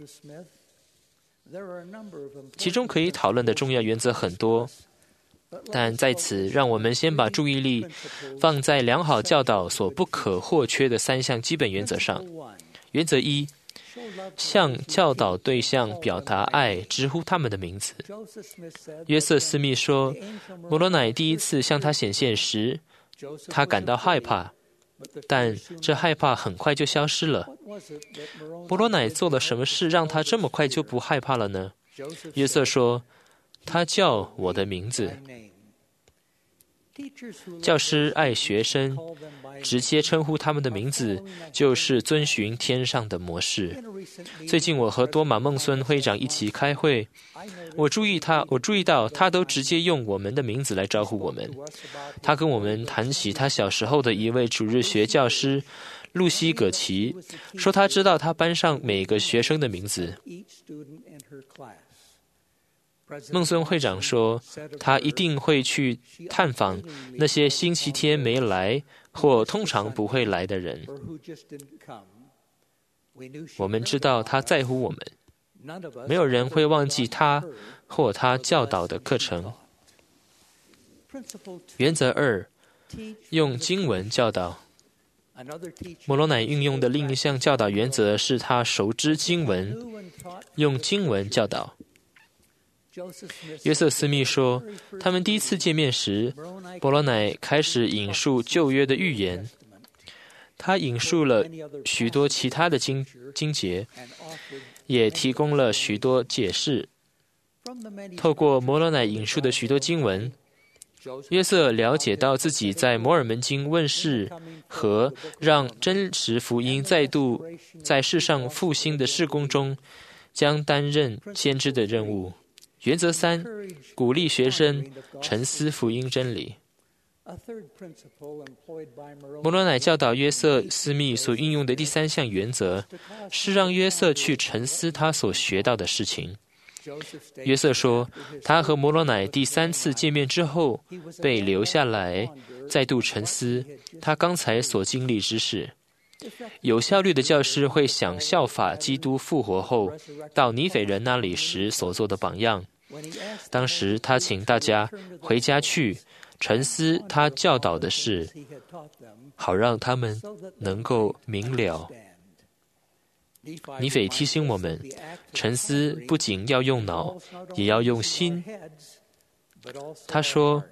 其中可以讨论的重要原则很多，但在此让我们先把注意力放在良好教导所不可或缺的三项基本原则上。原则一，向教导对象表达爱，直呼他们的名字。约瑟斯密说，摩罗乃第一次向他显现时，他感到害怕，但这害怕很快就消失了。摩罗乃做了什么事让他这么快就不害怕了呢？约瑟说，他叫我的名字。教师爱学生，直接称呼他们的名字，就是遵循天上的模式。最近我和多马孟孙会长一起开会，我注意他，我注意到他都直接用我们的名字来招呼我们。他跟我们谈起他小时候的一位主日学教师露西·葛奇，说他知道他班上每个学生的名字。孟孙会长说，他一定会去探访那些星期天没来或通常不会来的人。我们知道他在乎我们，没有人会忘记他或他教导的课程。原则二，用经文教导。摩罗乃运用的另一项教导原则是他熟知经文，用经文教导。约瑟斯密说，他们第一次见面时，摩罗乃开始引述旧约的预言，他引述了许多其他的经经节，也提供了许多解释。透过摩罗乃引述的许多经文，约瑟了解到自己在摩尔门经问世和让真实福音再度在世上复兴的事工中，将担任先知的任务。原则三，鼓励学生沉思福音真理。摩罗乃教导约瑟斯密所运用的第三项原则是让约瑟去沉思他所学到的事情。约瑟说，他和摩罗乃第三次见面之后，被留下来再度沉思他刚才所经历之事。有效率的教师会想效法基督复活后到尼腓人那里时所做的榜样。当时他请大家回家去沉思他教导的事，好让他们能够明了。尼腓提醒我们，沉思不仅要用脑，也要用心。他说，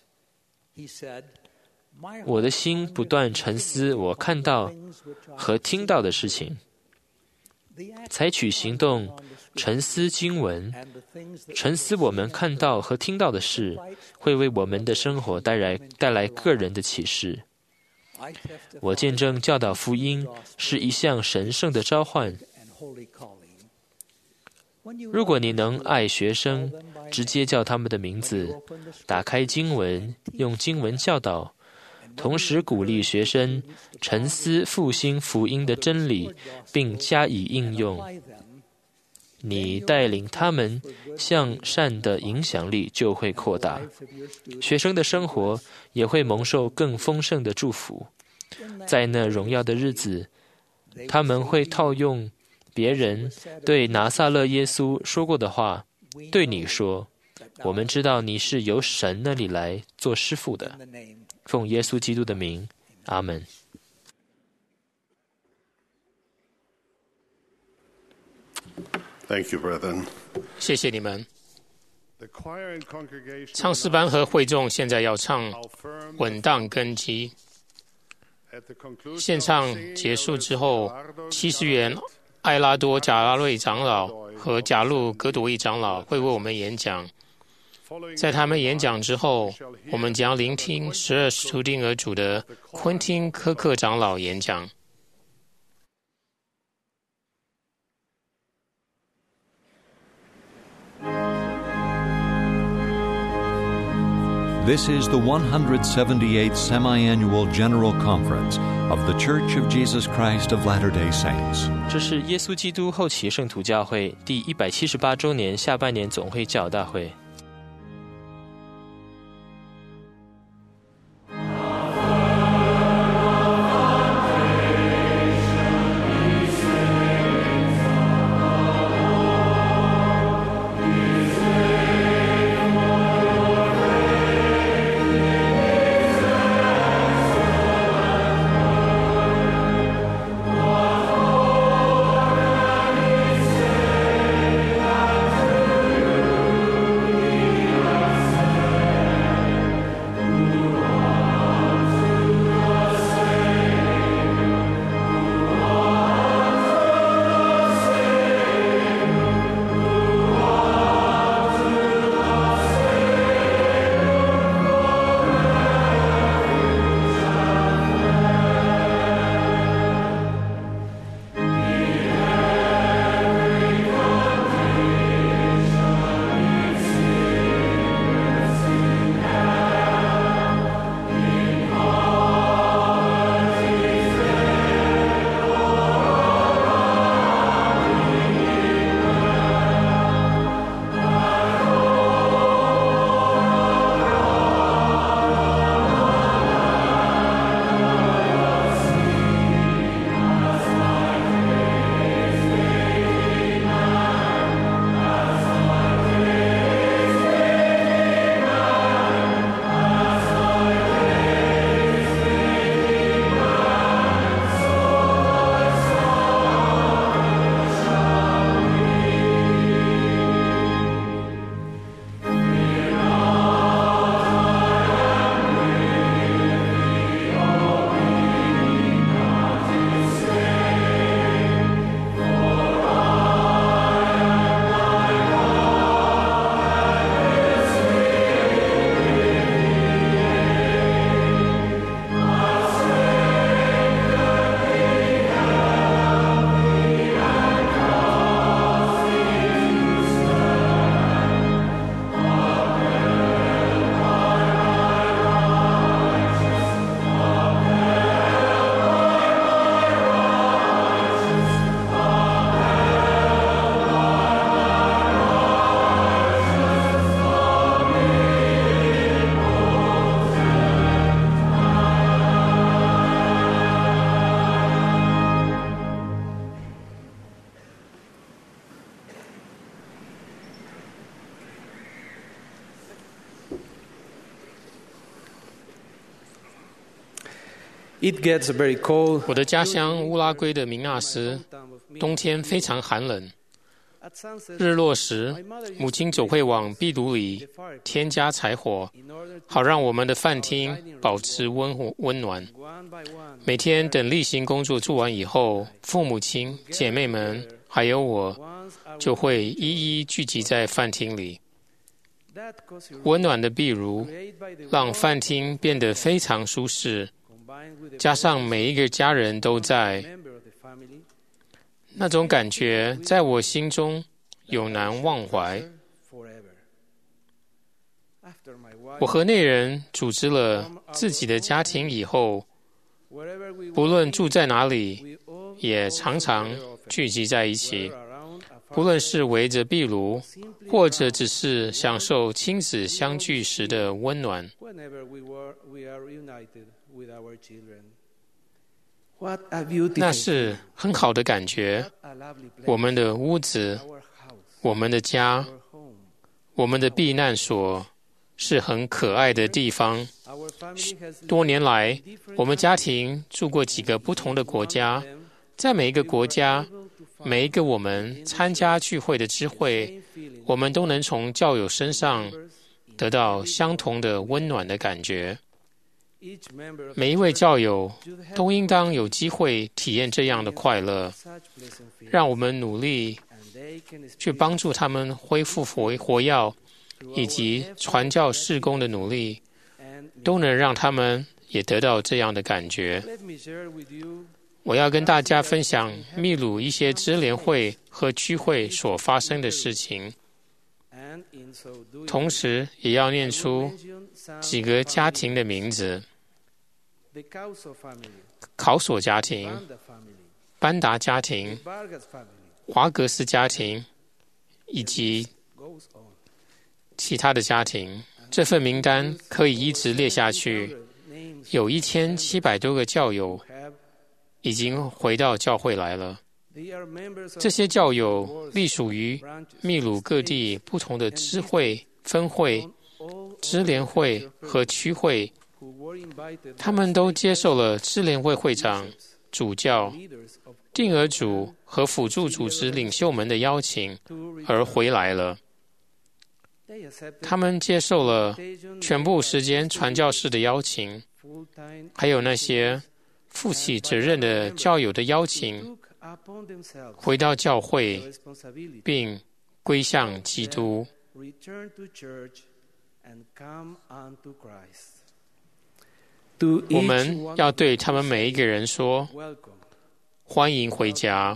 我的心不断沉思我看到和听到的事情，采取行动，沉思经文，沉思我们看到和听到的事，会为我们的生活带来带来个人的启示。我见证教导福音是一项神圣的召唤。如果你能爱学生，直接叫他们的名字，打开经文，用经文教导，同时鼓励学生沉思复兴福音的真理，并加以应用，你带领他们向善的影响力就会扩大，学生的生活也会蒙受更丰盛的祝福。在那荣耀的日子，他们会套用别人对拿撒勒耶稣说过的话，对你说，我们知道你是由神那里来做师傅的。奉耶稣基督的名，阿们。 Thank you, brethren. 谢谢你们。唱诗班和会众现在要唱《稳当根基》。献唱结束之后，七十元艾拉多·贾拉瑞长老和贾路·格朵伊长老会为我们演讲。在他们演讲之后，我们将聆听十二使徒丁儿主的昆汀·科克长老演讲。 This is the one hundred seventy-eighth Semi-Annual General Conference of the Church of Jesus Christ of Latter-day Saints. 这是耶稣基督后期圣徒教会第一百七十八周年下半年总会教大会。 It gets very cold. 我的家乡乌拉圭的明纳斯，冬天非常寒冷。日落时，母亲总会往壁炉里添加柴火，好让我们的饭厅保持温温暖。每天等例行工作做完以后，父母亲、姐妹们还有我，就会一一聚集在饭厅里。温暖的壁炉让饭厅变得非常舒适，加上每一个家人都在，那种感觉在我心中永难忘怀。我和内人组织了自己的家庭以后，不论住在哪里，也常常聚集在一起，不论是围着壁炉，或者只是享受亲子相聚时的温暖。那是很好的感觉。我们的屋子，我们的家，我们的避难所是很可爱的地方。多年来，我们家庭住过几个不同的国家，在每一个国家，每一个我们参加聚会的知会，我们都能从教友身上得到相同的温暖的感觉。每一位教友都应当有机会体验这样的快乐，让我们努力去帮助他们恢复活活跃，以及传教事工的努力，都能让他们也得到这样的感觉。我要跟大家分享秘鲁一些支联会和区会所发生的事情，同时也要念出几个家庭的名字：考索家庭、班达家庭、华格斯家庭以及其他的家庭。这份名单可以一直列下去，有一千七百多个教友已经回到教会来了。这些教友隶属于秘鲁各地不同的支会、分会、支联会和区会，他们都接受了支联会会长、主教、定额主和辅助组织领袖们的邀请而回来了。他们接受了全部时间传教士的邀请，还有那些负起责任的教友的邀请，回到教会并归向基督。我们要对他们每一个人说，欢迎回家。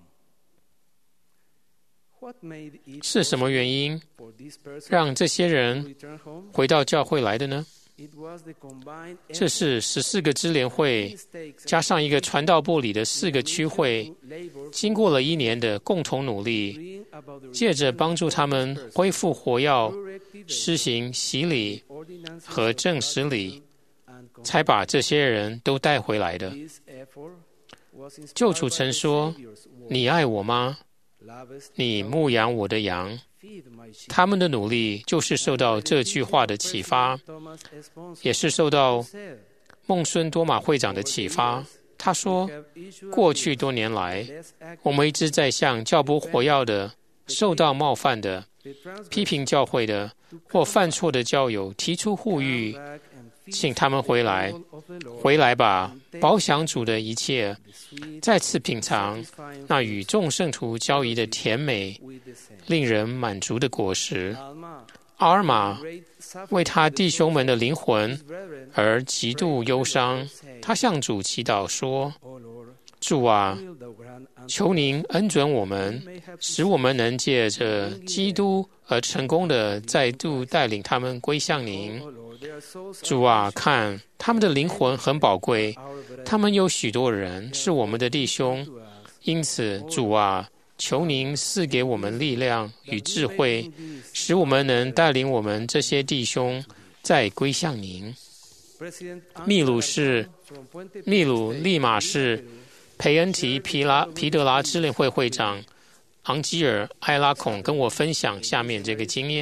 是什么原因让这些人回到教会来的呢？这是十四个支联会加上一个传道部里的四个区会，经过了一年的共同努力，借着帮助他们恢复活跃，施行洗礼和证实礼，才把这些人都带回来的。救主曾说：“你爱我吗？你牧养我的羊。”他们的努力就是受到这句话的启发，也是受到孟孙多玛会长的启发。他说，过去多年来，我们一直在向较不活跃的、受到冒犯的、批评教会的或犯错的教友提出呼吁，请他们回来，回来吧，饱享主的一切，再次品尝那与众圣徒交谊的甜美，令人满足的果实。阿尔玛为他弟兄们的灵魂而极度忧伤，他向主祈祷说：“主啊，求您恩准我们，使我们能借着基督而成功的再度带领他们归向您。主啊，看他们的灵魂很宝贵，他们有许多人是我们的弟兄，因此主啊，求您赐给我们力量与智慧，使我们能带领我们这些弟兄再归向您。”秘鲁市秘鲁利马市培恩提皮拉皮德拉支联会会长昂基尔埃拉孔跟我分享下面这个经验。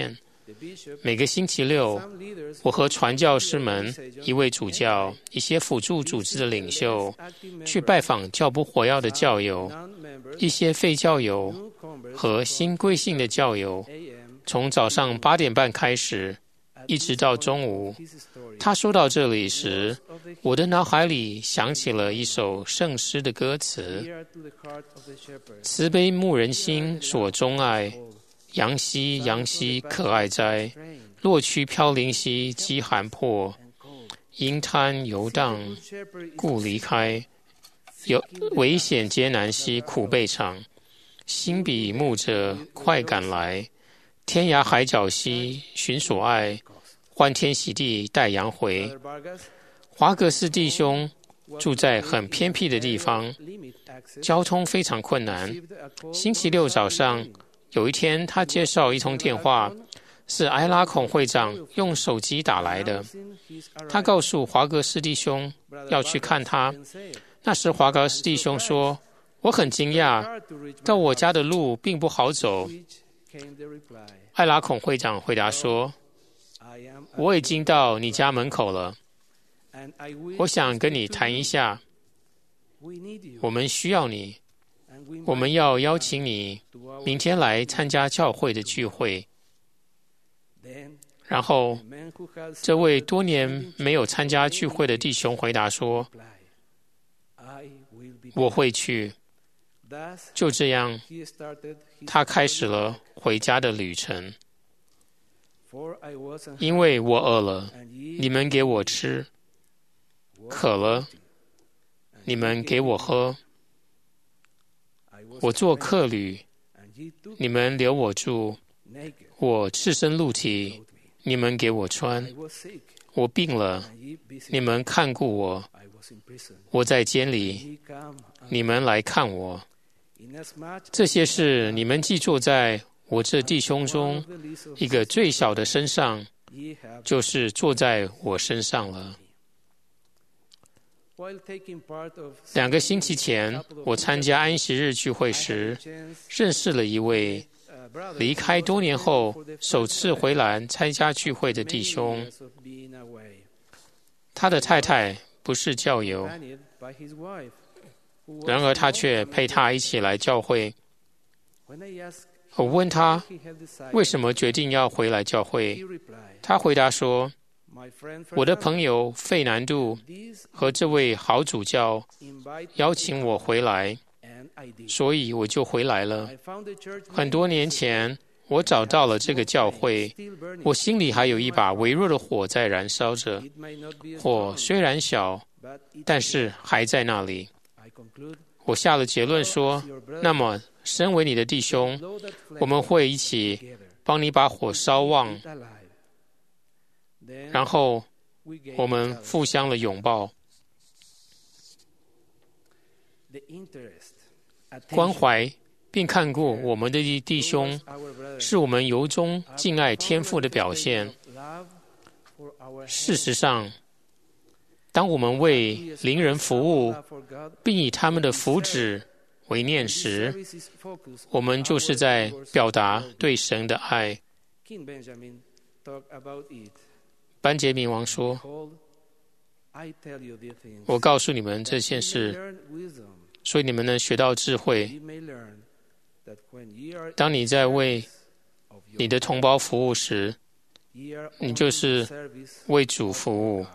每个星期六，我和传教士们、一位主教、一些辅助组织的领袖，去拜访教不活跃的教友、一些非教友和新归信的教友。从早上八点半开始，一直到中午。他说到这里时，我的脑海里想起了一首圣诗的歌词：慈悲牧人心所钟爱，杨兮杨兮可爱哉，落区飘零兮饥寒迫，阴滩游荡故离开，有危险艰难兮苦备尝，心比牧者快赶来，天涯海角兮寻所爱，欢天喜地带羊回。华格斯弟兄住在很偏僻的地方，交通非常困难。星期六早上，有一天他接到一通电话，是埃拉孔会长用手机打来的。他告诉华格斯弟兄要去看他。那时华格斯弟兄说：“我很惊讶，到我家的路并不好走。”埃拉孔会长回答说：“我已经到你家门口了，我想跟你谈一下。我们需要你，我们要邀请你明天来参加教会的聚会。”然后，这位多年没有参加聚会的弟兄回答说：“我会去。”就这样，他开始了回家的旅程。因为我饿了，你们给我吃；渴了，你们给我喝；我做客旅，你们留我住；我赤身露体，你们给我穿；我病了，你们看顾我；我在监里，你们来看我。这些事你们既做在我这弟兄中一个最小的身上，就是坐在我身上了。两个星期前，我参加安息日聚会时，认识了一位离开多年后首次回来参加聚会的弟兄。他的太太不是教友，然而他却陪他一起来教会。我问他为什么决定要回来教会，他回答说：“我的朋友费南度和这位好主教邀请我回来，所以我就回来了。很多年前，我找到了这个教会，我心里还有一把微弱的火在燃烧着，火虽然小，但是还在那里。”我下了结论说：“那么，身为你的弟兄，我们会一起帮你把火烧旺。”然后我们互相了拥抱。关怀并看顾我们的弟兄，是我们由衷敬爱天父的表现。事实上，当我们为邻人服务，并以他们的福祉为念时，我们就是在表达对神的爱。班杰明王说：“我告诉你们这件事，所以你们能学到智慧。当你在为你的同胞服务时，你就是为主服务。”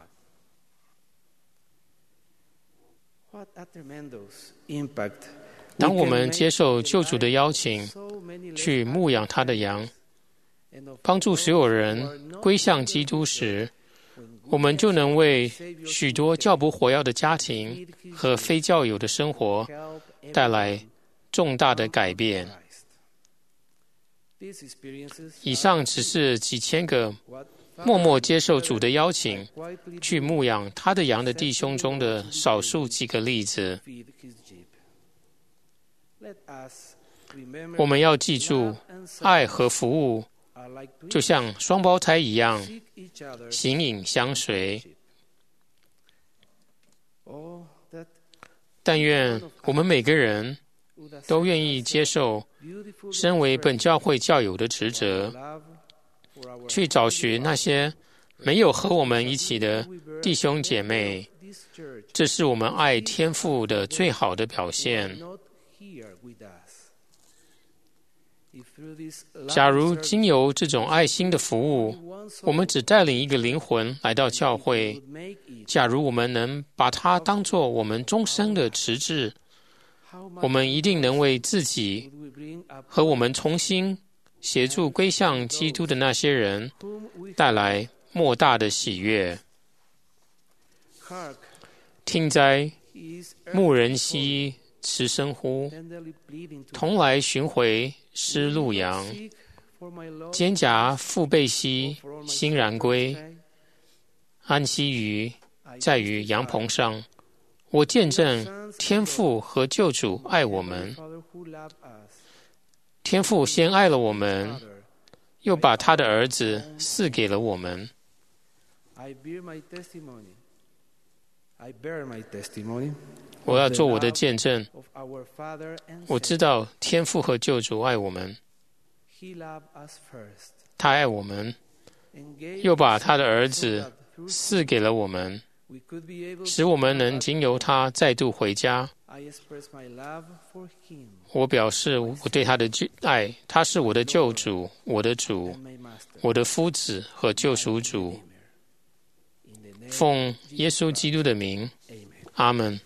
当我们接受救主的邀请，去牧养他的羊，帮助所有人归向基督时，我们就能为许多教不活跃的家庭和非教友的生活带来重大的改变。以上只是几千个默默接受主的邀请，去牧养他的羊的弟兄中的少数几个例子。我们要记住，爱和服务就像双胞胎一样，形影相随。但愿我们每个人都愿意接受身为本教会教友的职责， 去找寻那些没有和我们一起的弟兄姐妹，这是我们爱天父的最好的表现。假如经由这种爱心的服务，我们只带领一个灵魂来到教会，假如我们能把它当作我们终生的持志，我们一定能为自己和我们重新协助归向基督的那些人带来莫大的喜悦。听哉，牧人兮迟生乎，同来寻回失路羊。肩胛腹背兮欣然归，安息于在于羊棚上。我见证天父和救主爱我们，天父先爱了我们，又把他的儿子赐给了我们。我要做我的见证，我知道天父和救主爱我们，他爱我们，又把他的儿子赐给了我们，使我们能经由他再度回家。我表示我对他的爱，他是我的救主，我的主，我的夫子和救赎主。奉耶稣基督的名，阿们。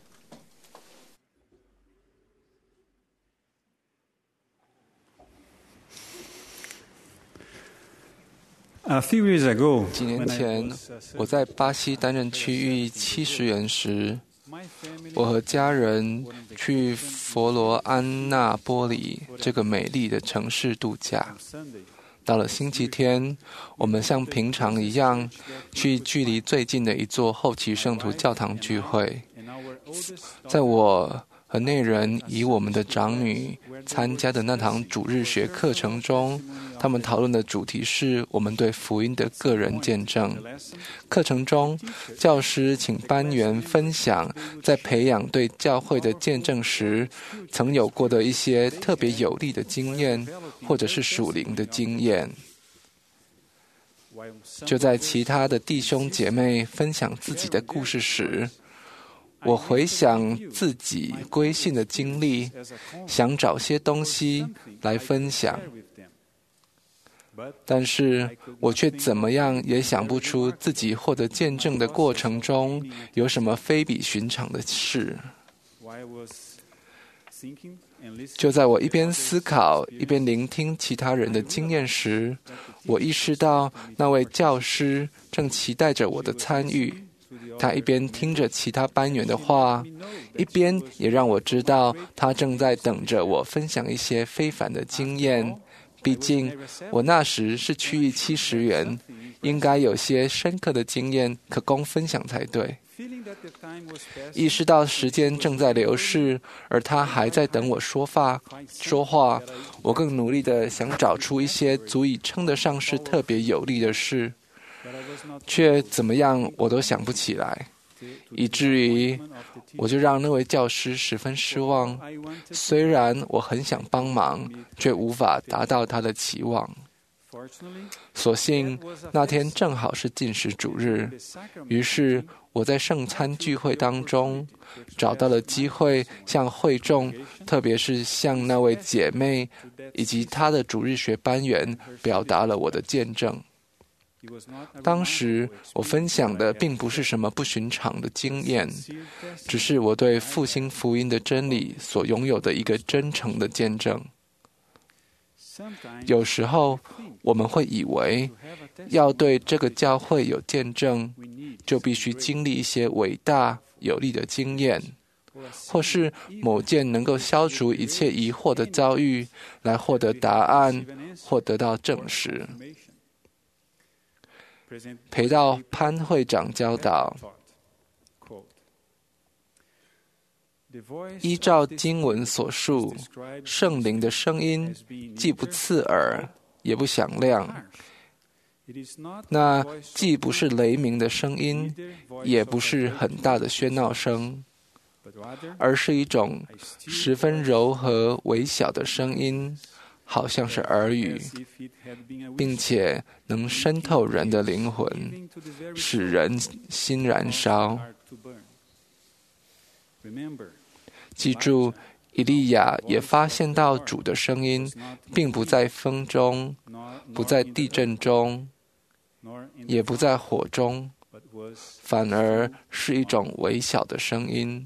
几年前，我在巴西担任区域七十员时，我和家人去佛罗安纳波里这个美丽的城市度假。到了星期天，我们像平常一样去距离最近的一座后期圣徒教堂聚会。在我和那人以我们的长女参加的那堂主日学课程中，他们讨论的主题是我们对福音的个人见证。课程中，教师请班员分享在培养对教会的见证时曾有过的一些特别有利的经验，或者是属灵的经验。就在其他的弟兄姐妹分享自己的故事时，我回想自己归信的经历，想找些东西来分享，但是我却怎么样也想不出自己获得见证的过程中有什么非比寻常的事。就在我一边思考一边聆听其他人的经验时，我意识到那位教师正期待着我的参与。他一边听着其他班员的话，一边也让我知道他正在等着我分享一些非凡的经验。毕竟我那时是区域七十员，应该有些深刻的经验可供分享才对。意识到时间正在流逝，而他还在等我说话说话，我更努力地想找出一些足以称得上是特别有利的事，却怎么样我都想不起来，以至于我就让那位教师十分失望。虽然我很想帮忙，却无法达到他的期望。所幸那天正好是禁食主日，于是我在圣餐聚会当中找到了机会，向会众，特别是向那位姐妹以及她的主日学班员，表达了我的见证。当时我分享的并不是什么不寻常的经验，只是我对复兴福音的真理所拥有的一个真诚的见证。有时候我们会以为要对这个教会有见证，就必须经历一些伟大有力的经验，或是某件能够消除一切疑惑的遭遇，来获得答案或得到证实。裴道潘会长教导，依照经文所述，圣灵的声音既不刺耳，也不响亮，那既不是雷鸣的声音，也不是很大的喧闹声，而是一种十分柔和微小的声音， 好像是耳语，并且能渗透人的灵魂，使人心燃烧。记住，以利亚也发现到主的声音，并不在风中，不在地震中，也不在火中，反而是一种微小的声音。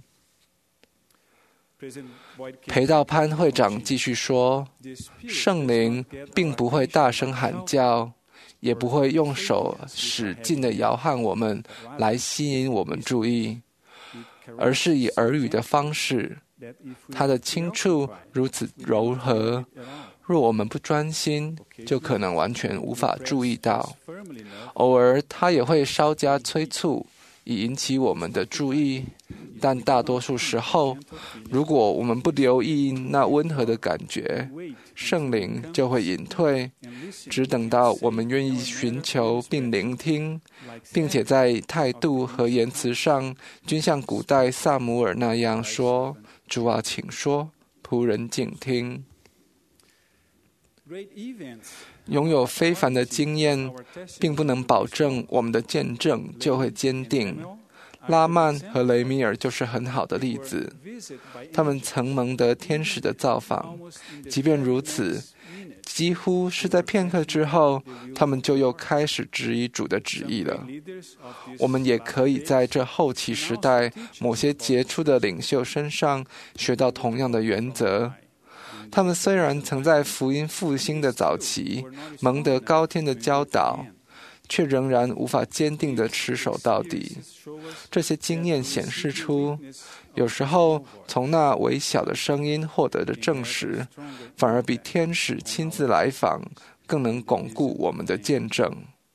裴道潘会长继续说，圣灵并不会大声喊叫，也不会用手使劲地摇撼我们来吸引我们注意，而是以耳语的方式。它的轻触如此柔和，若我们不专心，就可能完全无法注意到。偶尔它也会稍加催促，以引起我们的注意，但大多数时候，如果我们不留意那温和的感觉，圣灵就会隐退，只等到我们愿意寻求并聆听，并且在态度和言辞上均像古代萨姆尔那样说：“主啊，请说，仆人静听。”拥有非凡的经验，并不能保证我们的见证就会坚定。拉曼和雷米尔就是很好的例子，他们曾蒙得天使的造访，即便如此，几乎是在片刻之后，他们就又开始质疑主的旨意了。我们也可以在这后期时代某些杰出的领袖身上学到同样的原则。他们虽然曾在福音复兴的早期蒙得高天的教导，却仍然无法坚定地持守到底。这些经验显示出，有时候从那微小的声音获得的证实，反而比天使亲自来访更能巩固我们的见证。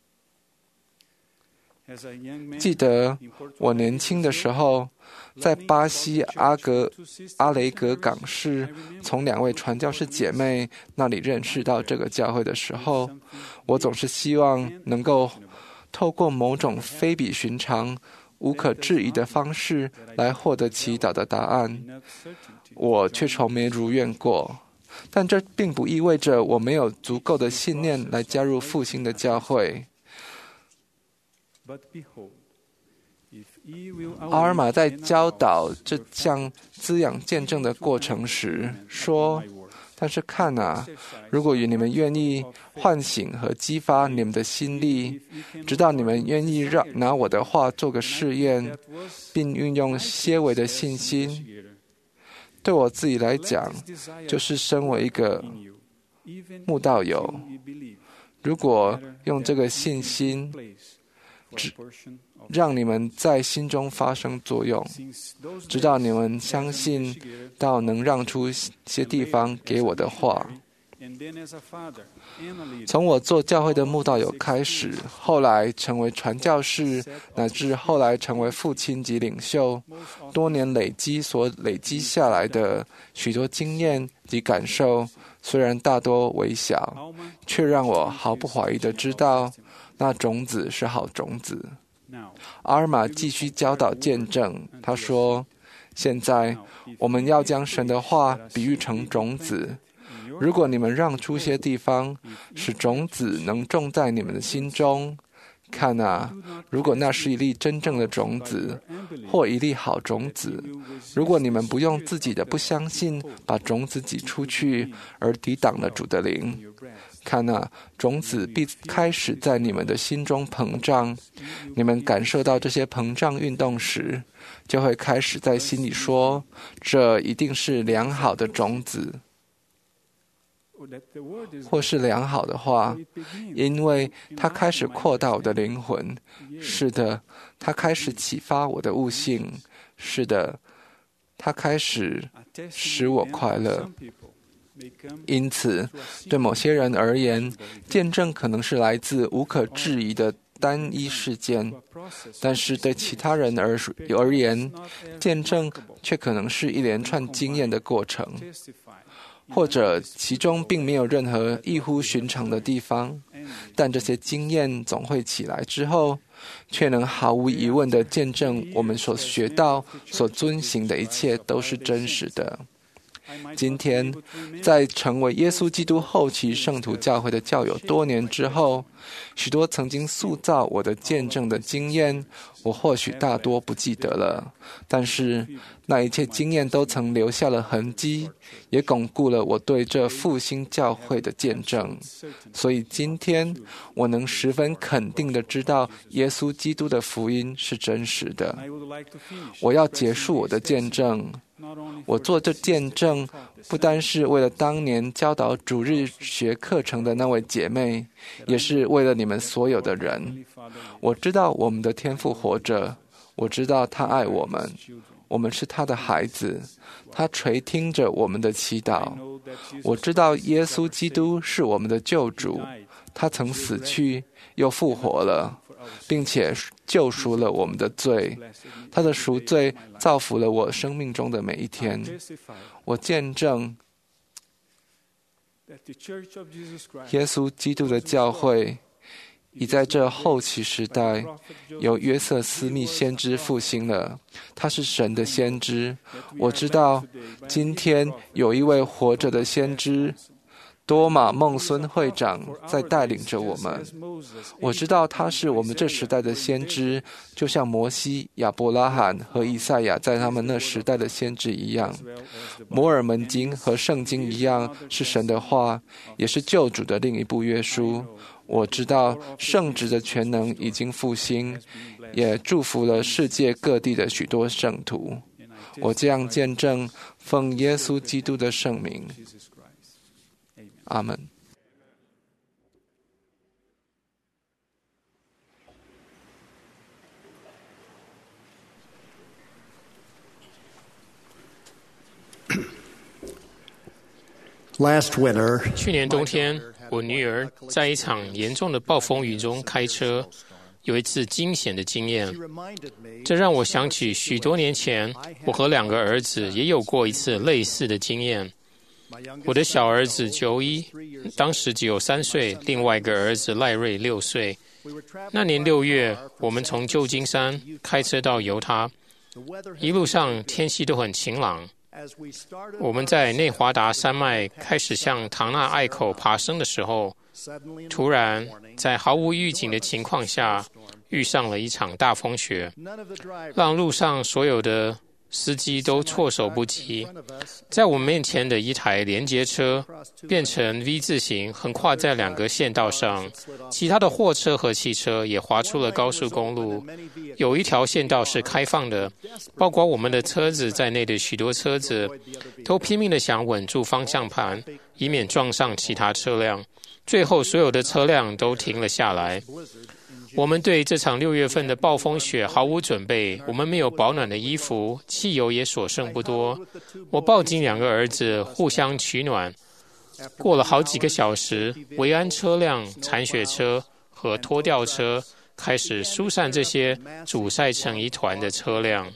记得我年轻的时候，在巴西阿格阿雷格港市，从两位传教士姐妹那里认识到这个教会的时候，我总是希望能够透过某种非比寻常、无可置疑的方式来获得祈祷的答案。我却从没如愿过，但这并不意味着我没有足够的信念来加入复兴的教会。阿尔玛在教导这项滋养见证的过程时说：“但是看啊，如果你们愿意唤醒和激发你们的心力，直到你们愿意让拿我的话做个试验，并运用些微的信心，对我自己来讲，就是身为一个慕道友，如果用这个信心让你们在心中发生作用，直到你们相信到能让出些地方给我的话。从我做教会的慕道友开始，后来成为传教士，乃至后来成为父亲及领袖，多年累积所累积下来的许多经验及感受，虽然大多微小，却让我毫不怀疑地知道那种子是好种子。阿尔玛继续教导见证，他说：“现在我们要将神的话比喻成种子。如果你们让出些地方，使种子能种在你们的心中，看啊，如果那是一粒真正的种子，或一粒好种子，如果你们不用自己的不相信把种子挤出去，而抵挡了主的灵，看啊，种子必开始在你们的心中膨胀。你们感受到这些膨胀运动时，就会开始在心里说，这一定是良好的种子，或是良好的话，因为它开始扩大我的灵魂。是的，它开始启发我的悟性。是的，它开始使我快乐。因此，对某些人而言，见证可能是来自无可置疑的单一事件，但是对其他人而而言，见证却可能是一连串经验的过程，或者其中并没有任何异乎寻常的地方，但这些经验总会起来之后，却能毫无疑问地见证我们所学到、所遵行的一切都是真实的。 今天，在成为耶稣基督后期圣徒教会的教友多年之后，许多曾经塑造我的见证的经验，我或许大多不记得了，但是那一切经验都曾留下了痕迹，也巩固了我对这复兴教会的见证。所以今天我能十分肯定地知道耶稣基督的福音是真实的。我要结束我的见证，我做这见证不单是为了当年教导主日学课程的那位姐妹，也是为了你们所有的人。我知道我们的天父活着，我知道他爱我们，我们是他的孩子，他垂听着我们的祈祷。我知道耶稣基督是我们的救主，他曾死去又复活了，并且救赎了我们的罪，他的赎罪造福了我生命中的每一天。我见证耶稣基督的教会已在这后期时代由约瑟斯密先知复兴了，他是神的先知。我知道今天有一位活着的先知多马孟孙会长在带领着我们。我知道他是我们这时代的先知，就像摩西、亚伯拉罕和以赛亚在他们那时代的先知一样。摩尔门经和圣经一样是神的话，也是救主的另一部约书。我知道圣职的全能已经复兴，也祝福了世界各地的许多圣徒。我这样见证，奉耶稣基督的圣名，阿们。 Last winter, 去年冬天，我女儿在一场严重的暴风雨中开车，有一次惊险的经验。这让我想起许多年前，我和两个儿子也有过一次类似的经验。我的小儿子九一，当时只有三岁，另外一个儿子赖瑞六岁。那年六月，我们从旧金山开车到犹他，一路上天气都很晴朗。我们在内华达山脉开始向唐纳隘口爬升的时候，突然在毫无预警的情况下遇上了一场大风雪，让路上所有的司机都措手不及。在我们面前的一台连接车变成 V 字形，横跨在两个县道上，其他的货车和汽车也滑出了高速公路。有一条县道是开放的，包括我们的车子在内的许多车子都拼命地想稳住方向盘，以免撞上其他车辆。最后所有的车辆都停了下来。我们对这场六月份的暴风雪毫无准备，我们没有保暖的衣服，汽油也所剩不多。我抱紧两个儿子，互相取暖。过了好几个小时，维安车辆、铲雪车和拖吊车开始疏散这些阻塞成一团的车辆。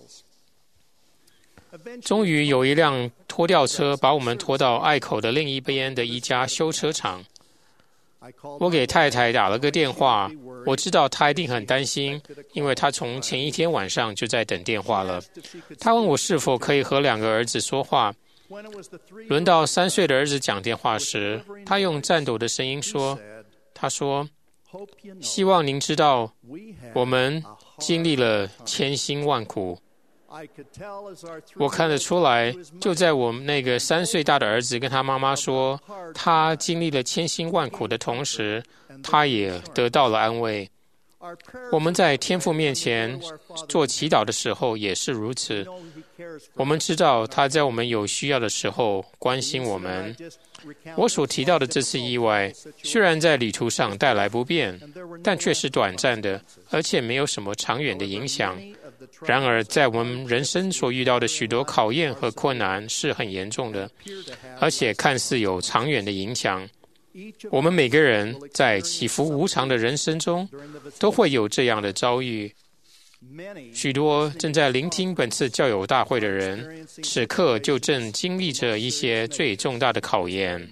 终于有一辆拖吊车把我们拖到隘口的另一边的一家修车厂。我给太太打了个电话，我知道她一定很担心，因为她从前一天晚上就在等电话了。她问我是否可以和两个儿子说话。轮到三岁的儿子讲电话时，他用颤抖的声音说：“他说，希望您知道，我们经历了千辛万苦。”我看得出来，就在我们那个三岁大的儿子跟他妈妈说他经历了千辛万苦的同时，他也得到了安慰。我们在天父面前做祈祷的时候也是如此。我们知道他在我们有需要的时候关心我们。我所提到的这次意外，虽然在旅途上带来不便，但却是短暂的，而且没有什么长远的影响。然而，在我们人生所遇到的许多考验和困难是很严重的，而且看似有长远的影响。我们每个人在起伏无常的人生中，都会有这样的遭遇。许多正在聆听本次教友大会的人，此刻就正经历着一些最重大的考验。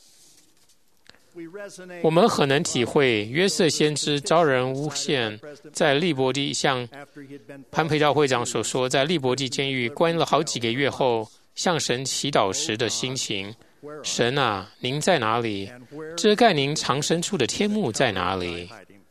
我们很能体会约瑟先知遭人诬陷，在利伯蒂像潘培道会长所说，在利伯蒂监狱关了好几个月后， 向神祈祷时的心情。神啊，您在哪里？遮盖您藏身处的天幕在哪里？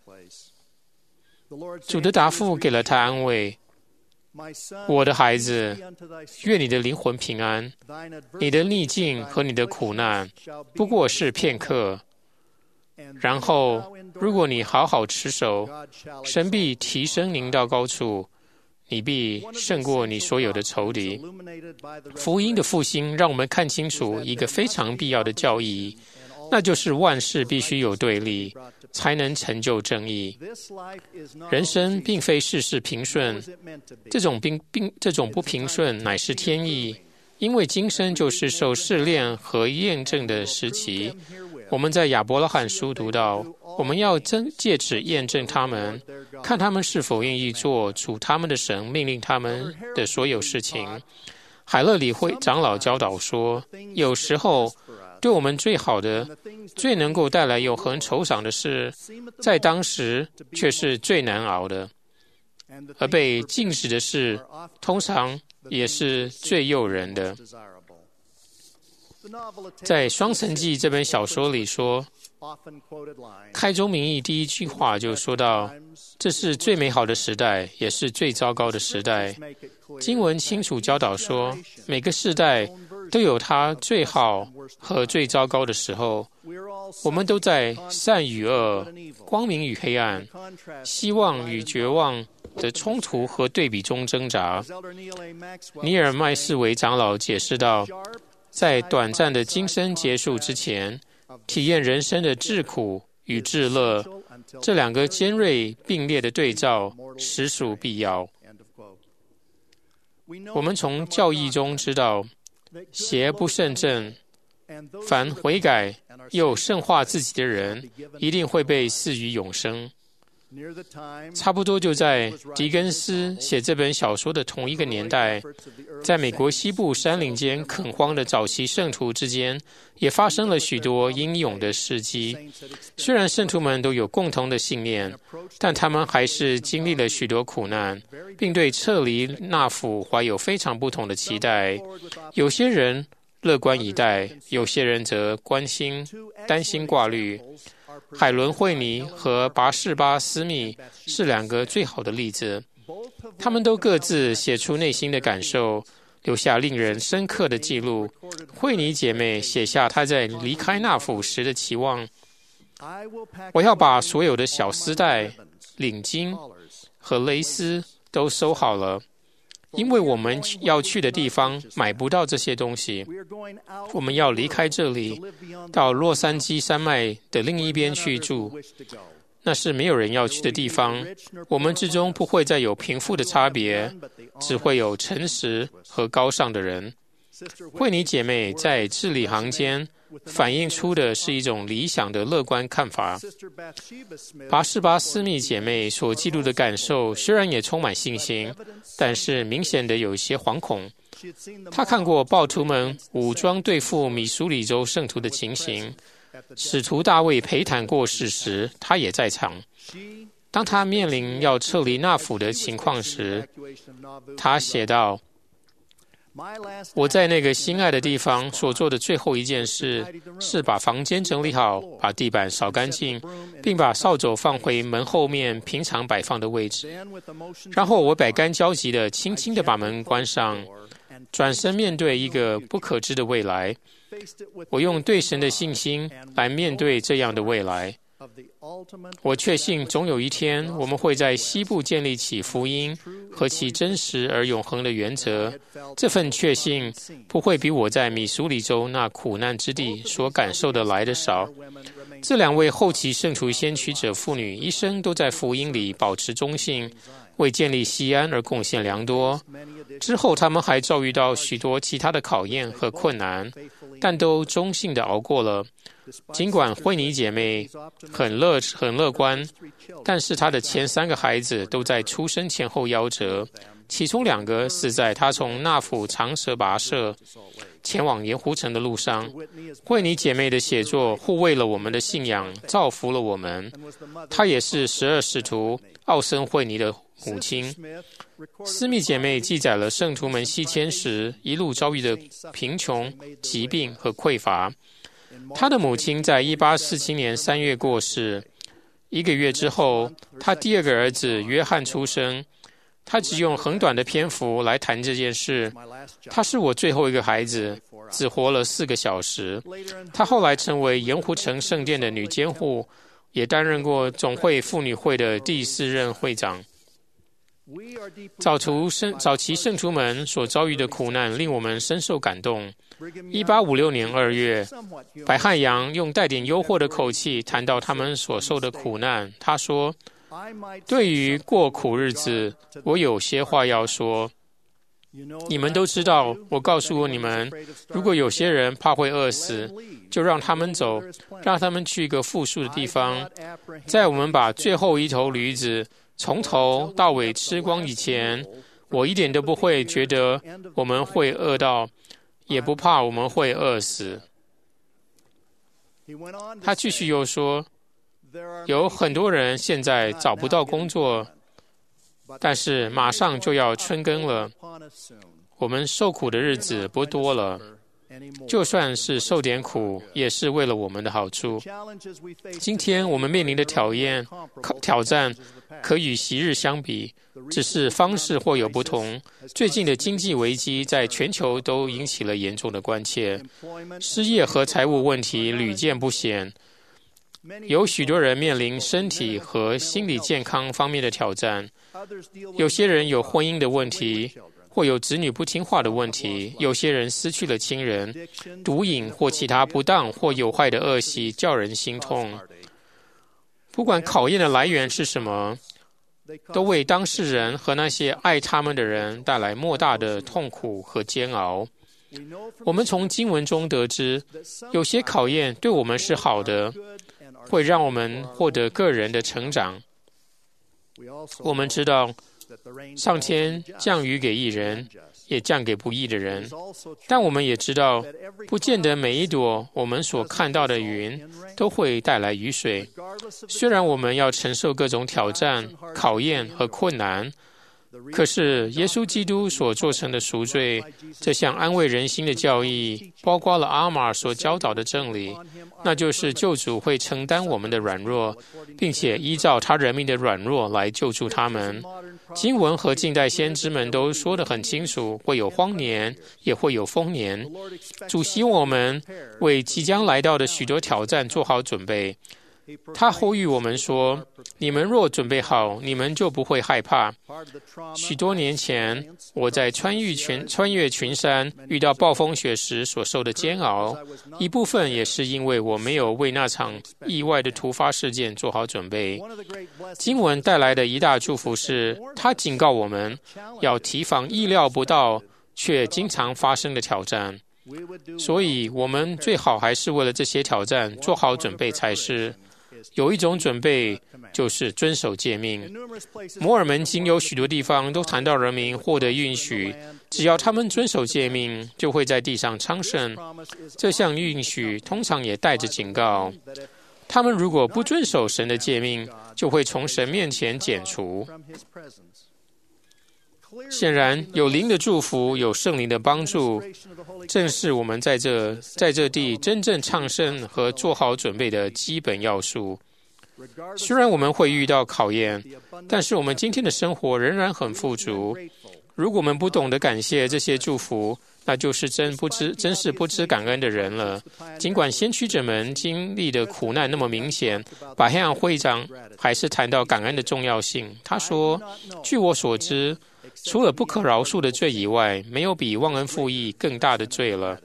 主的答复给了他安慰：我的孩子，愿你的灵魂平安。你的逆境和你的苦难不过是片刻。然后，如果你好好持守，神必提升您到高处，你必胜过你所有的仇敌。福音的复兴让我们看清楚一个非常必要的教义，那就是万事必须有对立，才能成就正义。人生并非事事平顺，这种并并这种不平顺乃是天意，因为今生就是受试炼和验证的时期。我们在亚伯拉罕书读到，我们要真借此验证他们，看他们是否愿意做主他们的神命令他们的所有事情。海勒里会长老教导说，有时候对我们最好的、最能够带来永恒酬赏的事，在当时却是最难熬的，而被禁止的事，通常也是最诱人的。在《双城记》这本小说里说，开宗明义第一句话就说到，这是最美好的时代，也是最糟糕的时代。经文清楚教导说，每个世代都有它最好和最糟糕的时候。我们都在善与恶、光明与黑暗、希望与绝望的冲突和对比中挣扎。尼尔麦斯维长老解释道，在短暂的今生结束之前，体验人生的至苦与至乐，这两个尖锐并列的对照实属必要。我们从教义中知道，邪不胜正，凡悔改又圣化自己的人，一定会被赐予永生。差不多就在狄更斯写这本小说的同一个年代，在美国西部山林间垦荒的早期圣徒之间，也发生了许多英勇的事迹。虽然圣徒们都有共同的信念，但他们还是经历了许多苦难，并对撤离纳府怀有非常不同的期待。有些人乐观以待，有些人则关心、担心挂虑。海伦·惠尼和拔士巴·斯密是两个最好的例子，他们都各自写出内心的感受，留下令人深刻的记录。惠尼姐妹写下她在离开纳府时的期望：我要把所有的小丝带、领巾和蕾丝都收好了，因为我们要去的地方买不到这些东西。我们要离开这里，到洛杉矶山脉的另一边去住，那是没有人要去的地方。我们之中不会再有贫富的差别，只会有诚实和高尚的人。惠尼姐妹在字里行间反映出的是一种理想的乐观看法。拔士巴斯密姐妹所记录的感受虽然也充满信心，但是明显的有一些惶恐。她看过暴徒们武装对付米苏里州圣徒的情形，使徒大卫裴坦过世时，她也在场。当她面临要撤离纳府的情况时，她写道：我在那个心爱的地方所做的最后一件事，是把房间整理好，把地板扫干净，并把扫帚放回门后面平常摆放的位置。然后我百感交集地轻轻地把门关上，转身面对一个不可知的未来。我用对神的信心来面对这样的未来。我确信总有一天，我们会在西部建立起福音和其真实而永恒的原则。这份确信不会比我在米苏里州那苦难之地所感受的来得少。这两位后期圣徒先驱者妇女一生都在福音里保持忠信，为建立西安而贡献良多。之后他们还遭遇到许多其他的考验和困难，但都忠信地熬过了。尽管惠尼姐妹很乐很乐观，但是她的前三个孩子都在出生前后夭折，其中两个死在她从纳府长蛇跋涉。 前往盐湖城的路上，惠妮姐妹的写作护卫了我们的信仰，造福了我们。她也是十二使徒奥森惠妮的母亲。斯密姐妹记载了圣徒们西迁时一路遭遇的贫穷、疾病和匮乏。她的母亲在一八四七年三月过世，一个月之后，她第二个儿子约翰出生。他只用很短的篇幅来谈这件事。他是我最后一个孩子，只活了四个小时。他后来成为盐湖城圣殿的女监护，也担任过总会妇女会的第四任会长。早徒圣早期圣徒们所遭遇的苦难令我们深受感动。一八五六年二月，白汉阳用带点忧惑的口气谈到他们所受的苦难。他说，对于过苦日子，我有些话要说。你们都知道，我告诉过你们，如果有些人怕会饿死，就让他们走，让他们去一个富庶的地方。在我们把最后一头驴子从头到尾吃光以前，我一点都不会觉得我们会饿到，也不怕我们会饿死。他继续又说，有很多人现在找不到工作，但是马上就要春耕了。我们受苦的日子不多了，就算是受点苦，也是为了我们的好处。今天我们面临的挑验、挑战可与昔日相比，只是方式或有不同。最近的经济危机在全球都引起了严重的关切，失业和财务问题屡见不鲜。有许多人面临身体和心理健康方面的挑战，有些人有婚姻的问题，或有子女不听话的问题，有些人失去了亲人，毒瘾或其他不当或有害的恶习叫人心痛。不管考验的来源是什么，都为当事人和那些爱他们的人带来莫大的痛苦和煎熬。我们从经文中得知，有些考验对我们是好的，会让我们获得个人的成长。我们知道，上天降雨给义人，也降给不义的人。但我们也知道，不见得每一朵我们所看到的云都会带来雨水。虽然我们要承受各种挑战、考验和困难，可是耶稣基督所做成的赎罪，这项安慰人心的教义，包括了阿玛所教导的真理，那就是救主会承担我们的软弱，并且依照他人民的软弱来救助他们。经文和近代先知们都说得很清楚，会有荒年，也会有丰年。主希望我们为即将来到的许多挑战做好准备。他呼吁我们说，你们若准备好，你们就不会害怕。许多年前，我在穿越群穿越群山遇到暴风雪时所受的煎熬，一部分也是因为我没有为那场意外的突发事件做好准备。经文带来的一大祝福是，他警告我们要提防意料不到却经常发生的挑战。所以我们最好还是为了这些挑战做好准备才是。有一种准备就是遵守诫命。摩尔门经有许多地方都谈到人民获得允许，只要他们遵守诫命，就会在地上昌盛。这项允许通常也带着警告，他们如果不遵守神的诫命，就会从神面前剪除。显然，有灵的祝福，有圣灵的帮助，正是我们在这在这地真正昌盛和做好准备的基本要素。虽然我们会遇到考验，但是我们今天的生活仍然很富足。如果我们不懂得感谢这些祝福，那就是真不知真是不知感恩的人了。尽管先驱者们经历的苦难那么明显，巴黑昂会长还是谈到感恩的重要性。他说，据我所知，除了不可饶恕的罪以外，没有比忘恩负义更大的罪了。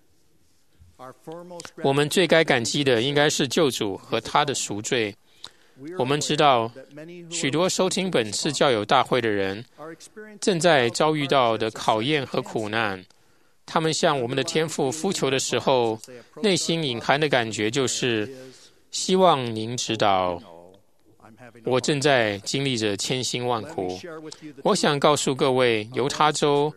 我们最该感激的应该是救主和他的赎罪。我们知道，许多收听本次教友大会的人正在遭遇到的考验和苦难。他们向我们的天父呼求的时候，内心隐含的感觉就是希望您指导。我正在经历着千辛万苦。我想告诉各位，犹他州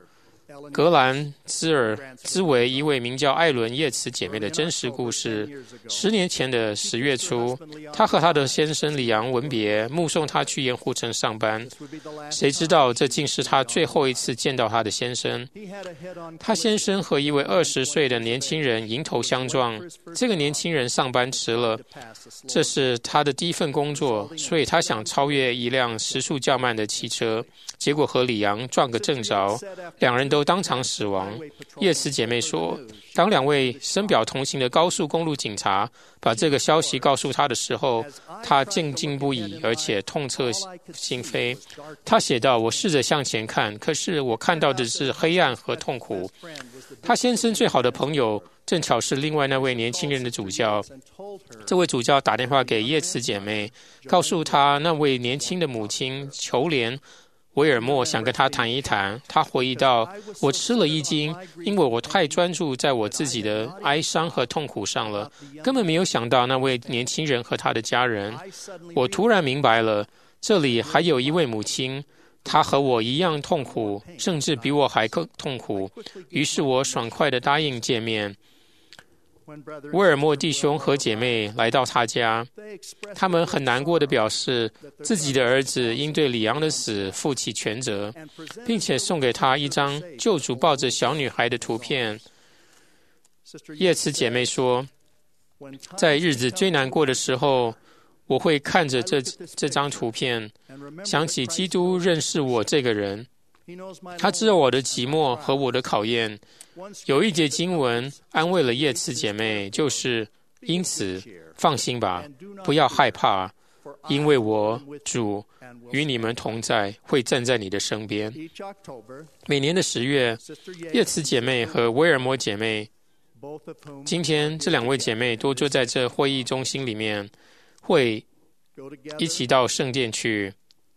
格兰兹尔兹为一位名叫艾伦叶茨姐妹的真实故事。十年前的十月初，她和她的先生里昂吻别，目送他去盐湖城上班。谁知道这竟是她最后一次见到她的先生。她先生和一位二十岁的年轻人迎头相撞，这个年轻人上班迟了，这是他的第一份工作，所以他想超越一辆时速较慢的汽车，结果和里昂撞个正着，两人都当场死亡。叶茨姐妹说，当两位深表同情的高速公路警察把这个消息告诉她的时候，她震惊不已，而且痛彻心扉。她写道，我试着向前看，可是我看到的是黑暗和痛苦。她先生最好的朋友正巧是另外那位年轻人的主教。这位主教打电话给叶茨姐妹，告诉她那位年轻的母亲裘莲维尔默想跟他谈一谈。他回忆道，我吃了一惊，因为我太专注在我自己的哀伤和痛苦上了，根本没有想到那位年轻人和他的家人。我突然明白了，这里还有一位母亲，她和我一样痛苦，甚至比我还更痛苦。于是我爽快地答应见面。威尔默弟兄和姐妹来到他家，他们很难过地表示自己的儿子应对里昂的死负起全责，并且送给他一张救主抱着小女孩的图片。叶茨姐妹说，在日子最难过的时候，我会看着这这张图片，想起基督认识我这个人，他知道我的寂寞和我的考验。有一节经文安慰了叶茨姐妹，就是因此放心吧，不要害怕，因为我主与你们同在，会站在你的身边。每年的十月，叶茨姐妹和威尔默姐妹，今天这两位姐妹都坐在这会议中心里面，会一起到圣殿去，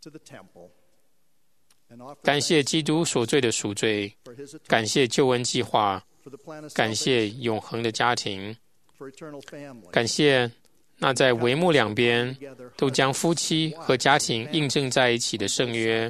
感谢基督所罪的赎罪，感谢救恩计划，感谢永恒的家庭，感谢那在帷幕两边都将夫妻和家庭印证在一起的圣约。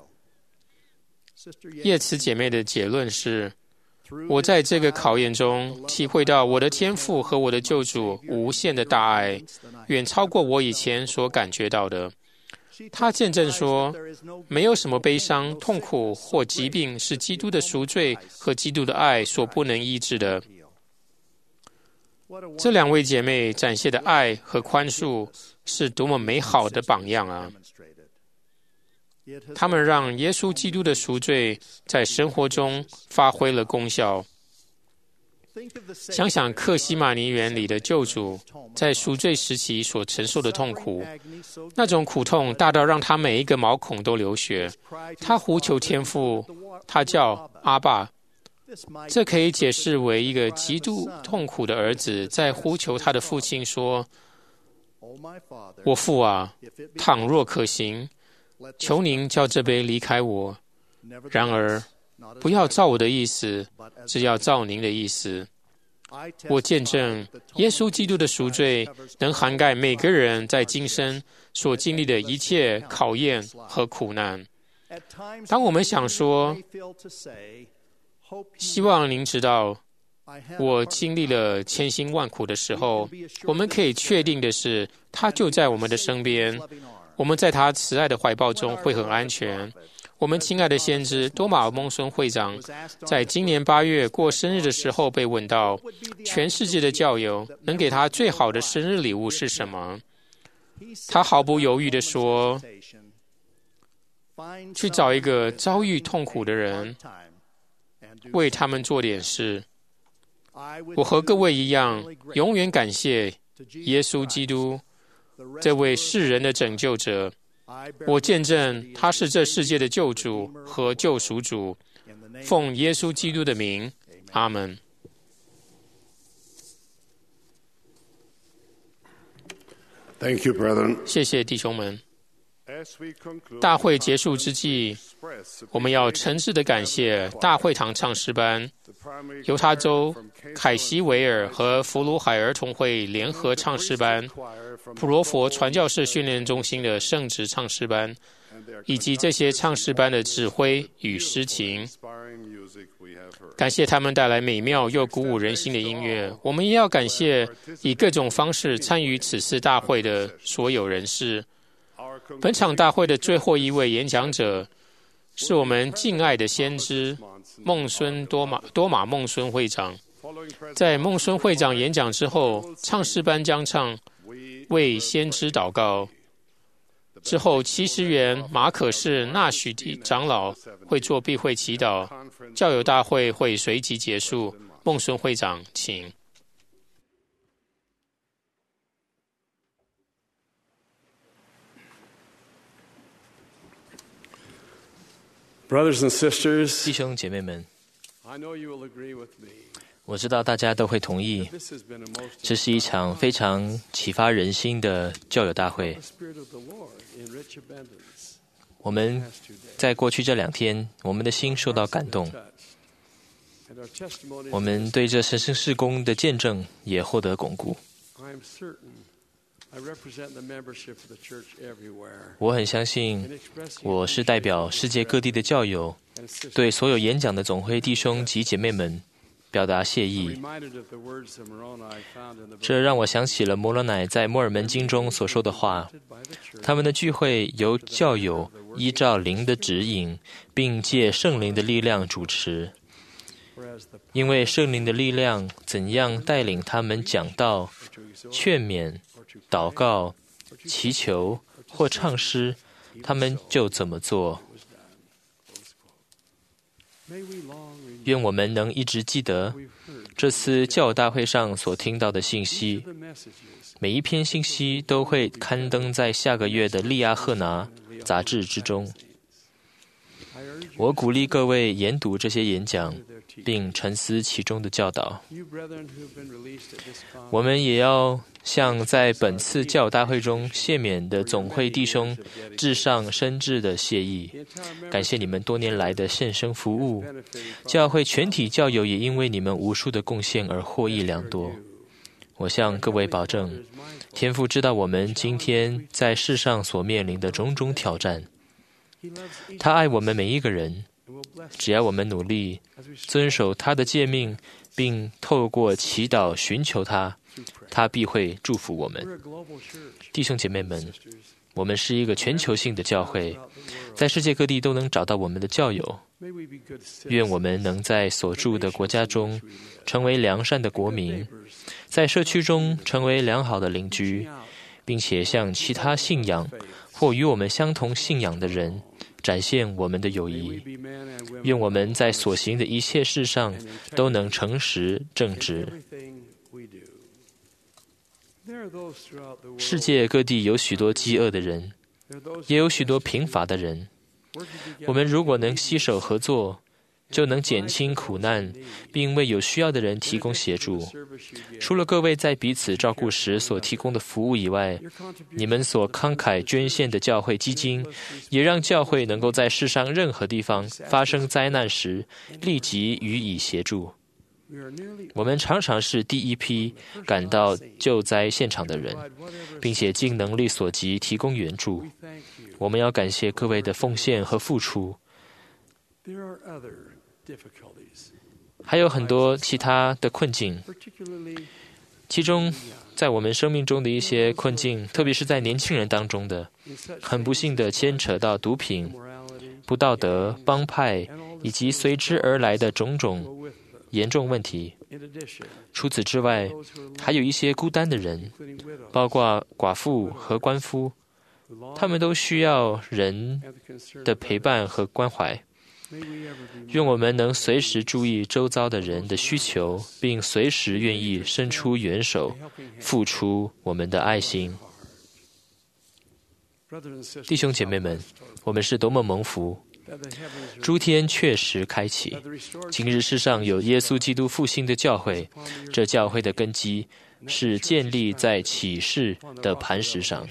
叶茨姐妹的结论是，我在这个考验中体会到我的天父和我的救主无限的大爱，远超过我以前所感觉到的。他见证说，没有什么悲伤、痛苦或疾病是基督的赎罪和基督的爱所不能医治的。这两位姐妹展现的爱和宽恕是多么美好的榜样啊！他们让耶稣基督的赎罪在生活中发挥了功效。想想客西马尼园里的救主在赎罪时期所承受的痛苦，那种苦痛大到让他每一个毛孔都流血。他呼求天父，他叫阿爸。这可以解释为一个极度痛苦的儿子在呼求他的父亲说，我父啊，倘若可行，求您叫这杯离开我，然而不要照我的意思，只要照您的意思。我见证耶稣基督的赎罪能涵盖每个人在今生所经历的一切考验和苦难。当我们想说，希望您知道我经历了千辛万苦的时候，我们可以确定的是，他就在我们的身边，我们在他慈爱的怀抱中会很安全。我们亲爱的先知多马尔蒙孙会长在今年八月过生日的时候被问到，全世界的教友能给他最好的生日礼物是什么？他毫不犹豫地说，去找一个遭遇痛苦的人，为他们做点事。我和各位一样，永远感谢耶稣基督，这位世人的拯救者。我见证他是这世界的救主和救赎主，奉耶稣基督的名，阿们。 Thank you, brethren. 谢谢弟兄们。大会结束之际，我们要诚挚地感谢大会堂唱诗班、犹他州凯西维尔和弗鲁海儿童会联合唱诗班、普罗佛传教士训练中心的圣职唱诗班，以及这些唱诗班的指挥与诗情。 感谢他们带来美妙又鼓舞人心的音乐。我们也要感谢以各种方式参与此次大会的所有人士。本场大会的最后一位演讲者是我们敬爱的先知孟孙多马多马孟孙会长。在孟孙会长演讲之后，唱诗班将唱为先知祷告。之后，七十员马可士纳许长老会做闭会祈祷，教友大会会随即结束。孟孙会长，请。 Brothers and sisters, 弟兄姐妹们， I know you will agree with me. 我知道大家都会同意， This has been a most 这是一场非常启发人心的教友大会。 Spirit of the Lord in rich abundance. 我们在过去这两天，我们的心受到感动， And our testimony 我们对这神圣事工的见证也获得巩固。 I am certain I represent the membership of the church everywhere. 我很相信，我是代表世界各地的教友，对所有演讲的总会弟兄及姐妹们表达谢意。 Reminded of the words of Moroni found in the 这让我想起了摩罗乃在摩尔门经中所说的话： by the church. 他们的聚会由教友依照灵的指引，并借圣灵的力量主持。 Whereas the 因为圣灵的力量怎样带领他们讲道、劝勉、祷告、祈求或唱诗，他们就怎么做。 may we long remember 愿我们能一直记得这次教友大会上所听到的信息。 the messages 每一篇信息都会刊登在下个月的利亚赫拿杂志之中。 I urge 我鼓励各位研读这些演讲，并沉思其中的教导。 you brethren who have been released at this conference. 我们也要向在本次教友大会中谢冕的总会弟兄致上深挚的谢意， The entire 感谢你们多年来的献身服务。 benefited from 教会全体教友也因为你们无数的贡献而获益良多。我向各位保证，天父知道我们今天在世上所面临的种种挑战， He loves each 他爱我们每一个人， and will bless 只要我们努力 as we strive 遵守他的诫命，并透过祈祷寻求他， to pray. 他必会祝福我们。 We're a global church. 弟兄姐妹们， Sisters, 我们是一个全球性的教会， throughout the world. 在世界各地都能找到我们的教友。 May we be good citizens. 愿我们能在所住的国家中成为良善的国民，在社区中成为良好的邻居，并且向其他信仰或与我们相同信仰的人展现我们的友 May we 谊。 be men and women 愿我们在所行的一切事上都能诚实正 in 直。 everything we do. There are those throughout the world. 世界各地有许多饥饿的人， There are those 也有许多贫乏的人。 working together 我们如果能携手合作，就能减轻苦难，并为有需要的人提供协助。 service you give. 除了各位在彼此照顾时所提供的服务以外， Your contribution 你们所慷慨捐献的教会基金，也让教会能够在世上任何地方发生灾难时，立即予以协助。 we are nearly 我们常常是第一批赶到救灾现场的人， provide whatever 并且尽能力所及提供援助。 we thank you. 我们要感谢各位的奉献和付出。 There are other difficulties, 还有很多其他的困境， particularly 其中在我们生命中的一些困境，特别是在年轻人当中的， in such 很不幸的牵扯到毒品、 morality 不道德、帮派以及随之而来的种 go 种 with them. 严重问题。 In addition, 除此之外， those who are 还有一些孤单的人， including widows 包括寡妇和官夫， who long 他们都需要人 have the concern 的 of 陪 others. 伴和关怀。 May we ever be 愿我们能随时注意周遭的人的需求，并随时愿意伸出援手， helping hand. 付出我们的爱心。 Brothers and sisters, 弟兄姐妹们，我们是多么蒙福！ that the heavens are 诸天确实开启。 that the restored 今日世上有耶稣基督复兴的教会，这教会的根基是建立在启示的磐石上。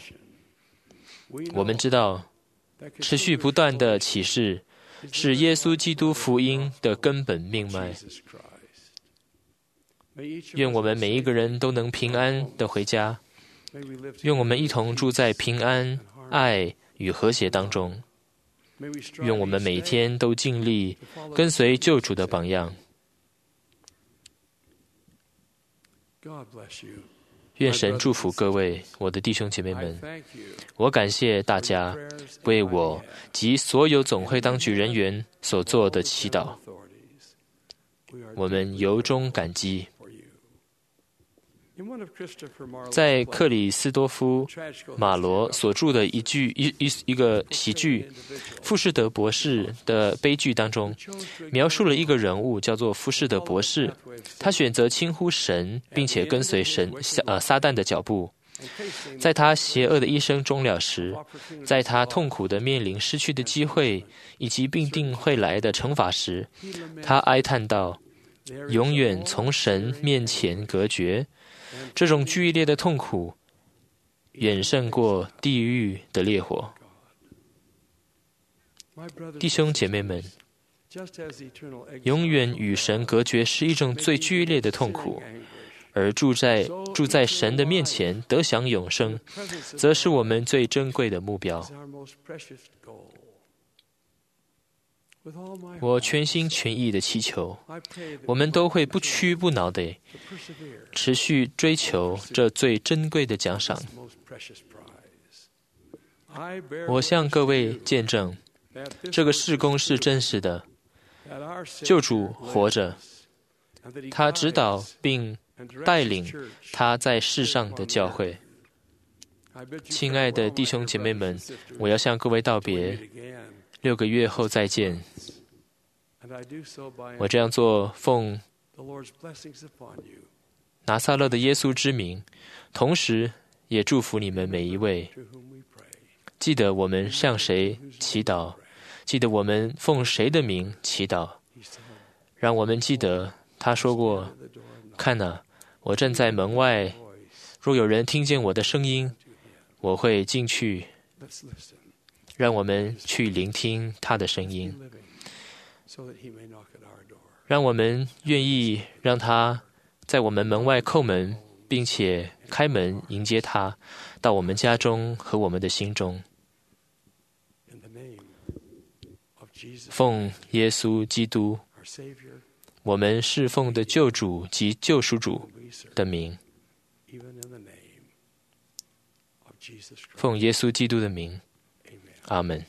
we 我们 know 知道， that 持续不断的启示是耶稣基督福音的根本命脉。 Jesus Christ. May each of 愿我 us 们每一个人都能平安的回家， may we live 愿我们一同住在平安、爱与和谐当中。 May we strive 愿我们 each 每一 day 天都尽力 to follow 跟随救主的榜样， God bless you. 愿神祝福各位，我的弟兄姐妹 I 们。 thank you 我感谢大家为我及所有总会当局人员所做的祈祷， authorities. We are 我们由衷感激。 for you. In one of Christopher Marlowe's 在克里斯多夫 tragical 马罗所著的一剧一一一个喜剧《富士德博士》的悲剧当中，描述了一个人物叫做富士德博士，他选择轻忽神，并且跟随神呃撒旦的脚步。在他邪恶的一生终了时，在他痛苦的面临失去的机会以及必定会来的惩罚时，他哀叹道：“永远从神面前隔绝。”这种剧烈的痛苦，远胜过地狱的烈火。 My brothers 弟兄姐妹们， just as eternal exile 永远与神隔绝是一种最剧烈的痛苦，而住在住在神的面前得享永生，则是我们最珍贵的目标。 is our most precious goal. With all my 我 heart, 全心全意的祈求， I pray that 我们都会不屈不挠地 to persevere 持续追求这最珍贵的奖赏。 this most precious prize. I bear 我向各位见证， that this 这个事工是真实的， that our Savior 救主活着， and that he 他指导 guides 并 and directs 带 his 领 church. 他在世上的教会。 I bid you 亲爱的 farewell, 弟 my 兄 dear 姐妹 brothers 们 and，sisters. 我要向各位道 We 别， meet again. 六个月后再见。 And I do so by 我这样做奉 the Lord's blessings upon you, 拿撒勒的耶稣之名，同时也祝福你们每一位。 to whom we pray. 记得我们向谁祈祷，记得我们奉谁的名祈祷， He said, 让我们记得他说过 at the door and knock. 看哪，我站在门外， Voice 若有人听见我的声音， to him. 我会进去。 Let's listen. 让我们去聆听他的声 Be 音， living so that he may knock at our door. 让我们愿意让他在我们门外叩门，并且开门迎接他到我们家中和我们的心中。 In the name of Jesus, 奉耶稣基督， our Savior, 我们侍奉的救主及救赎主 whom we serve, 的名， even in the name of Jesus Christ. 奉耶稣基督的名， Amen. 阿门。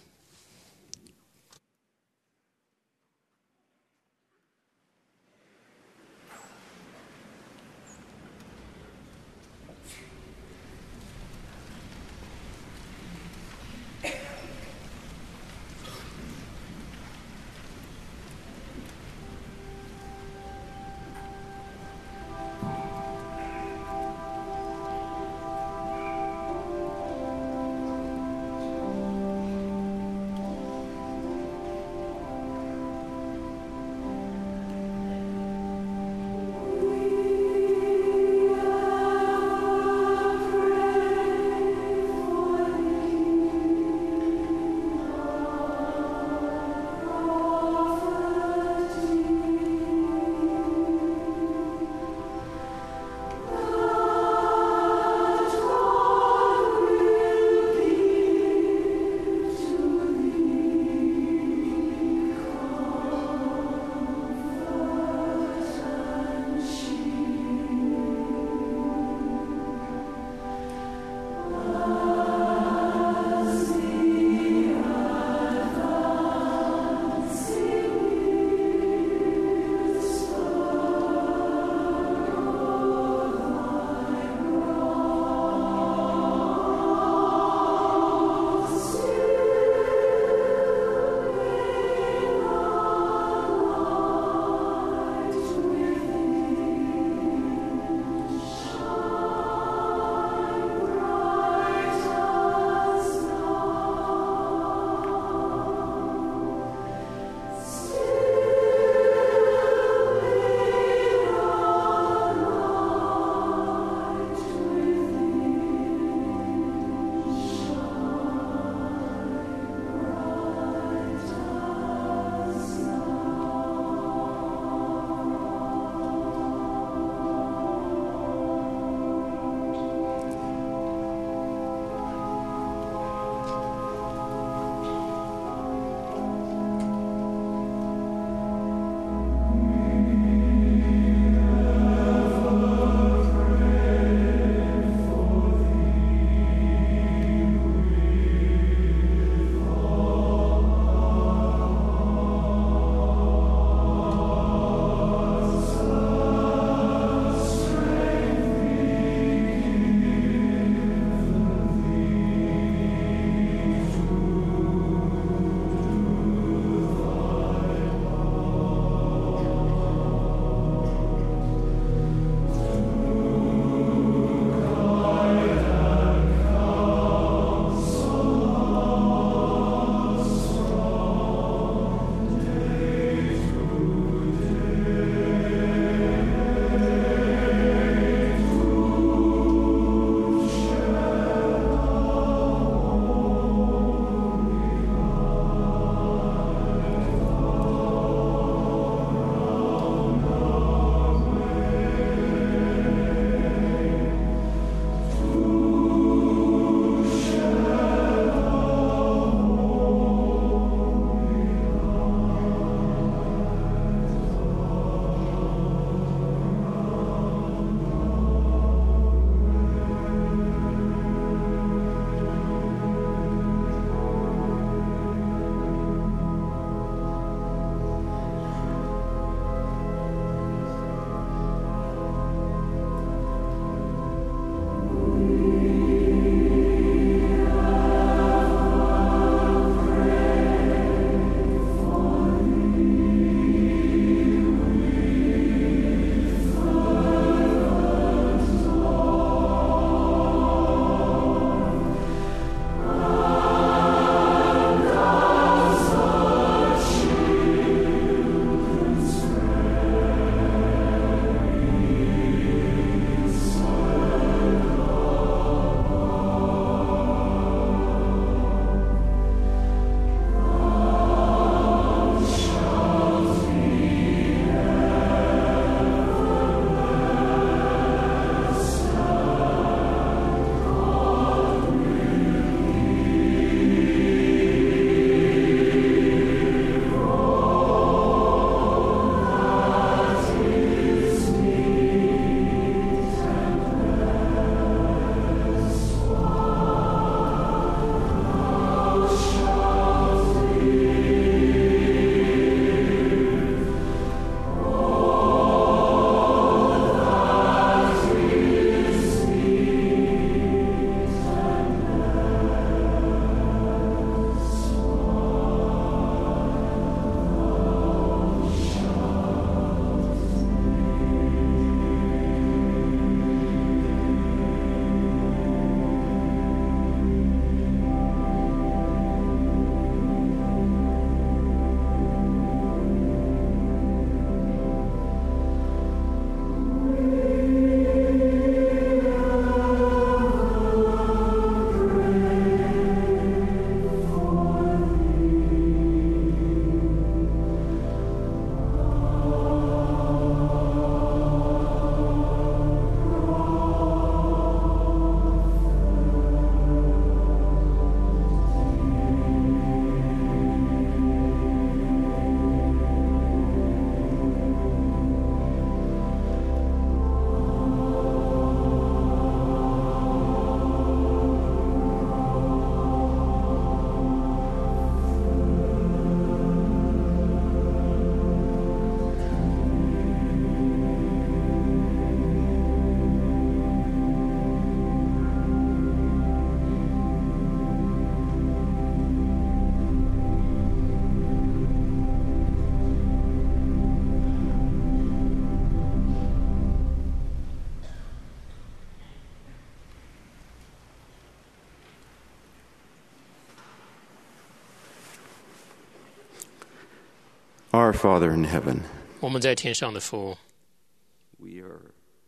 Our Father in heaven, 我们在天上的父， we are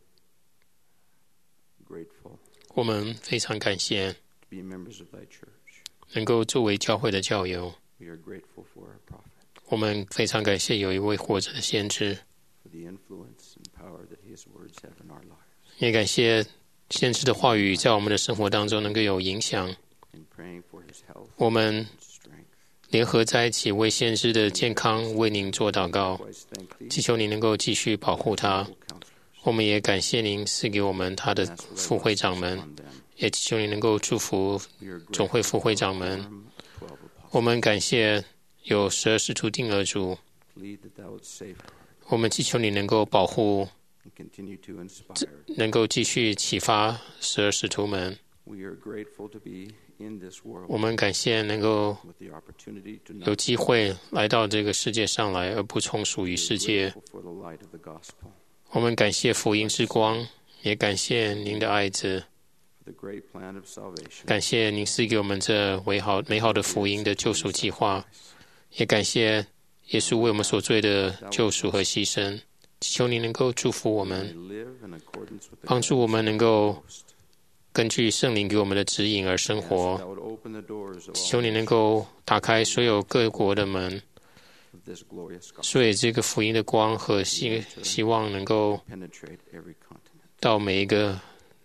grateful 我们非常感谢 to be members of thy church. 能够作为教会的教友， We are grateful for our prophet, 我们非常感谢有一位活着的先知， for the influence and power that his words have in our lives. 也感谢先知的话语在我们的生活当中能够有影响。 In praying for his health 我们 and strength, 联合在一起为先知的健康为您做祷告， twice thank thee 祈求您能够继续保护他。 for counselors. 我们也感谢您赐给我们他的 Ask for thy 副会长 blessings 们， on them. 也祈求您能够祝福 We are 总会 grateful 副会 for 长们。 quorum of twelve apostles. 我们感谢有十二使徒定额主， Plead that thou wouldst safeguard 我们祈求你能够保护， and continue to inspire. 能够继续启发十二使徒们。 We are grateful to be in this 我 world 们感谢能够 with the opportunity to 有 know 机会来到这个世界上来，而不从属于世界。 grateful for the light of the gospel, 我们感谢福音之光，也感谢您的爱子， for the great plan of salvation. 感谢您赐给我们这美好美好的福音的救赎计划，也感谢耶稣为我们所做的救赎和牺牲。祈求您能够祝福我 We 们， live in accordance with the 帮助我们能够 Ghost. 根据圣灵给我们的指引而生 Ask 活。 thou would open the doors of 祈 all 求你能够打开所有各国的门， of this glorious gospel, 所以这个福音的光和希希望能够 penetrate every continent. 到每一个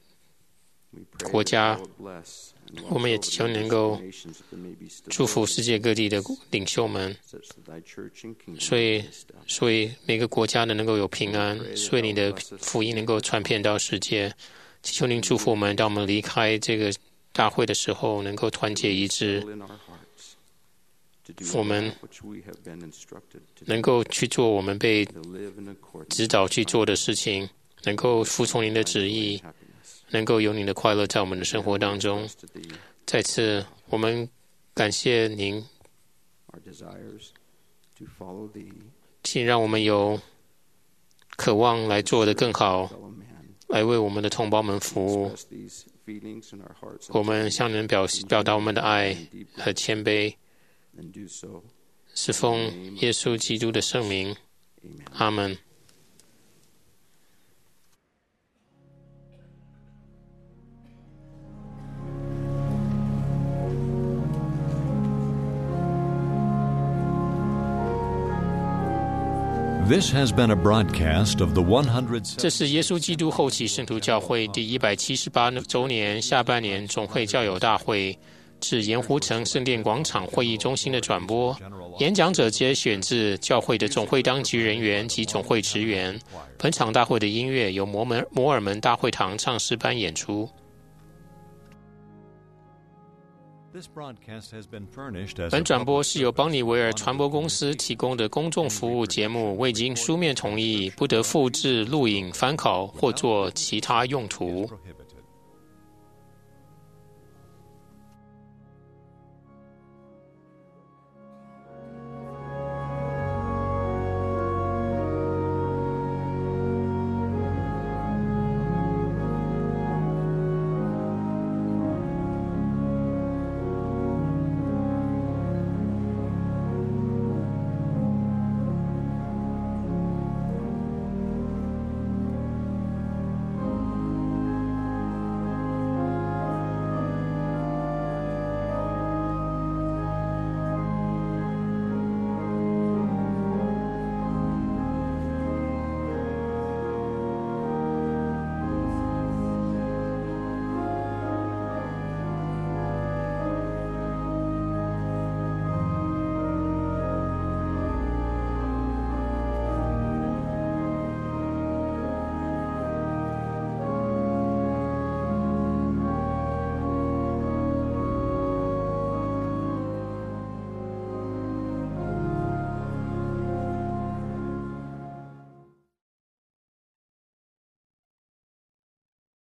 We pray 国家。 that thou would bless and 我们也 watch 祈求 over 你 the 能够 nations that there may be 祝福 stability, 世界各地的领袖们， such that thy church and kingdom 所以 may be established. 所以每个国家呢能够有平安，所以你的福音能够传遍到世界。祈求您祝福我们，当我们离开这个大会的时候，能够团结一致， Settle in our hearts to do 我们 that which we have been instructed to do, 能够去做我们被 to live in accordance 指导去做的事情，能够服从您的旨意， with happiness. 能够有您的快乐在我们的生活当中。 Trust thee, 再次，我们感谢您， our desires to follow thee, 请让我们有渴望来做得更好， fellow man. 来为我们的同胞们服务。 Express these feelings in our hearts 我们向您表表达我们的爱和谦卑， and do so. 是奉耶稣基督的圣名， Amen. 阿门。 This has been a broadcast of the one hundred 这是耶稣基督后期圣徒教会第一百七十八周年下半年总会教友大会至盐湖城圣殿广场会议中心的转播。演讲者皆选自教会的总会当局人员及总会职员。本场大会的音乐由摩门摩尔门大会堂唱诗班演出。本转播是由邦尼维尔传播公司提供的公众服务节目，未经书面同意，不得复制、录影、翻拷或做其他用途。 prohibited.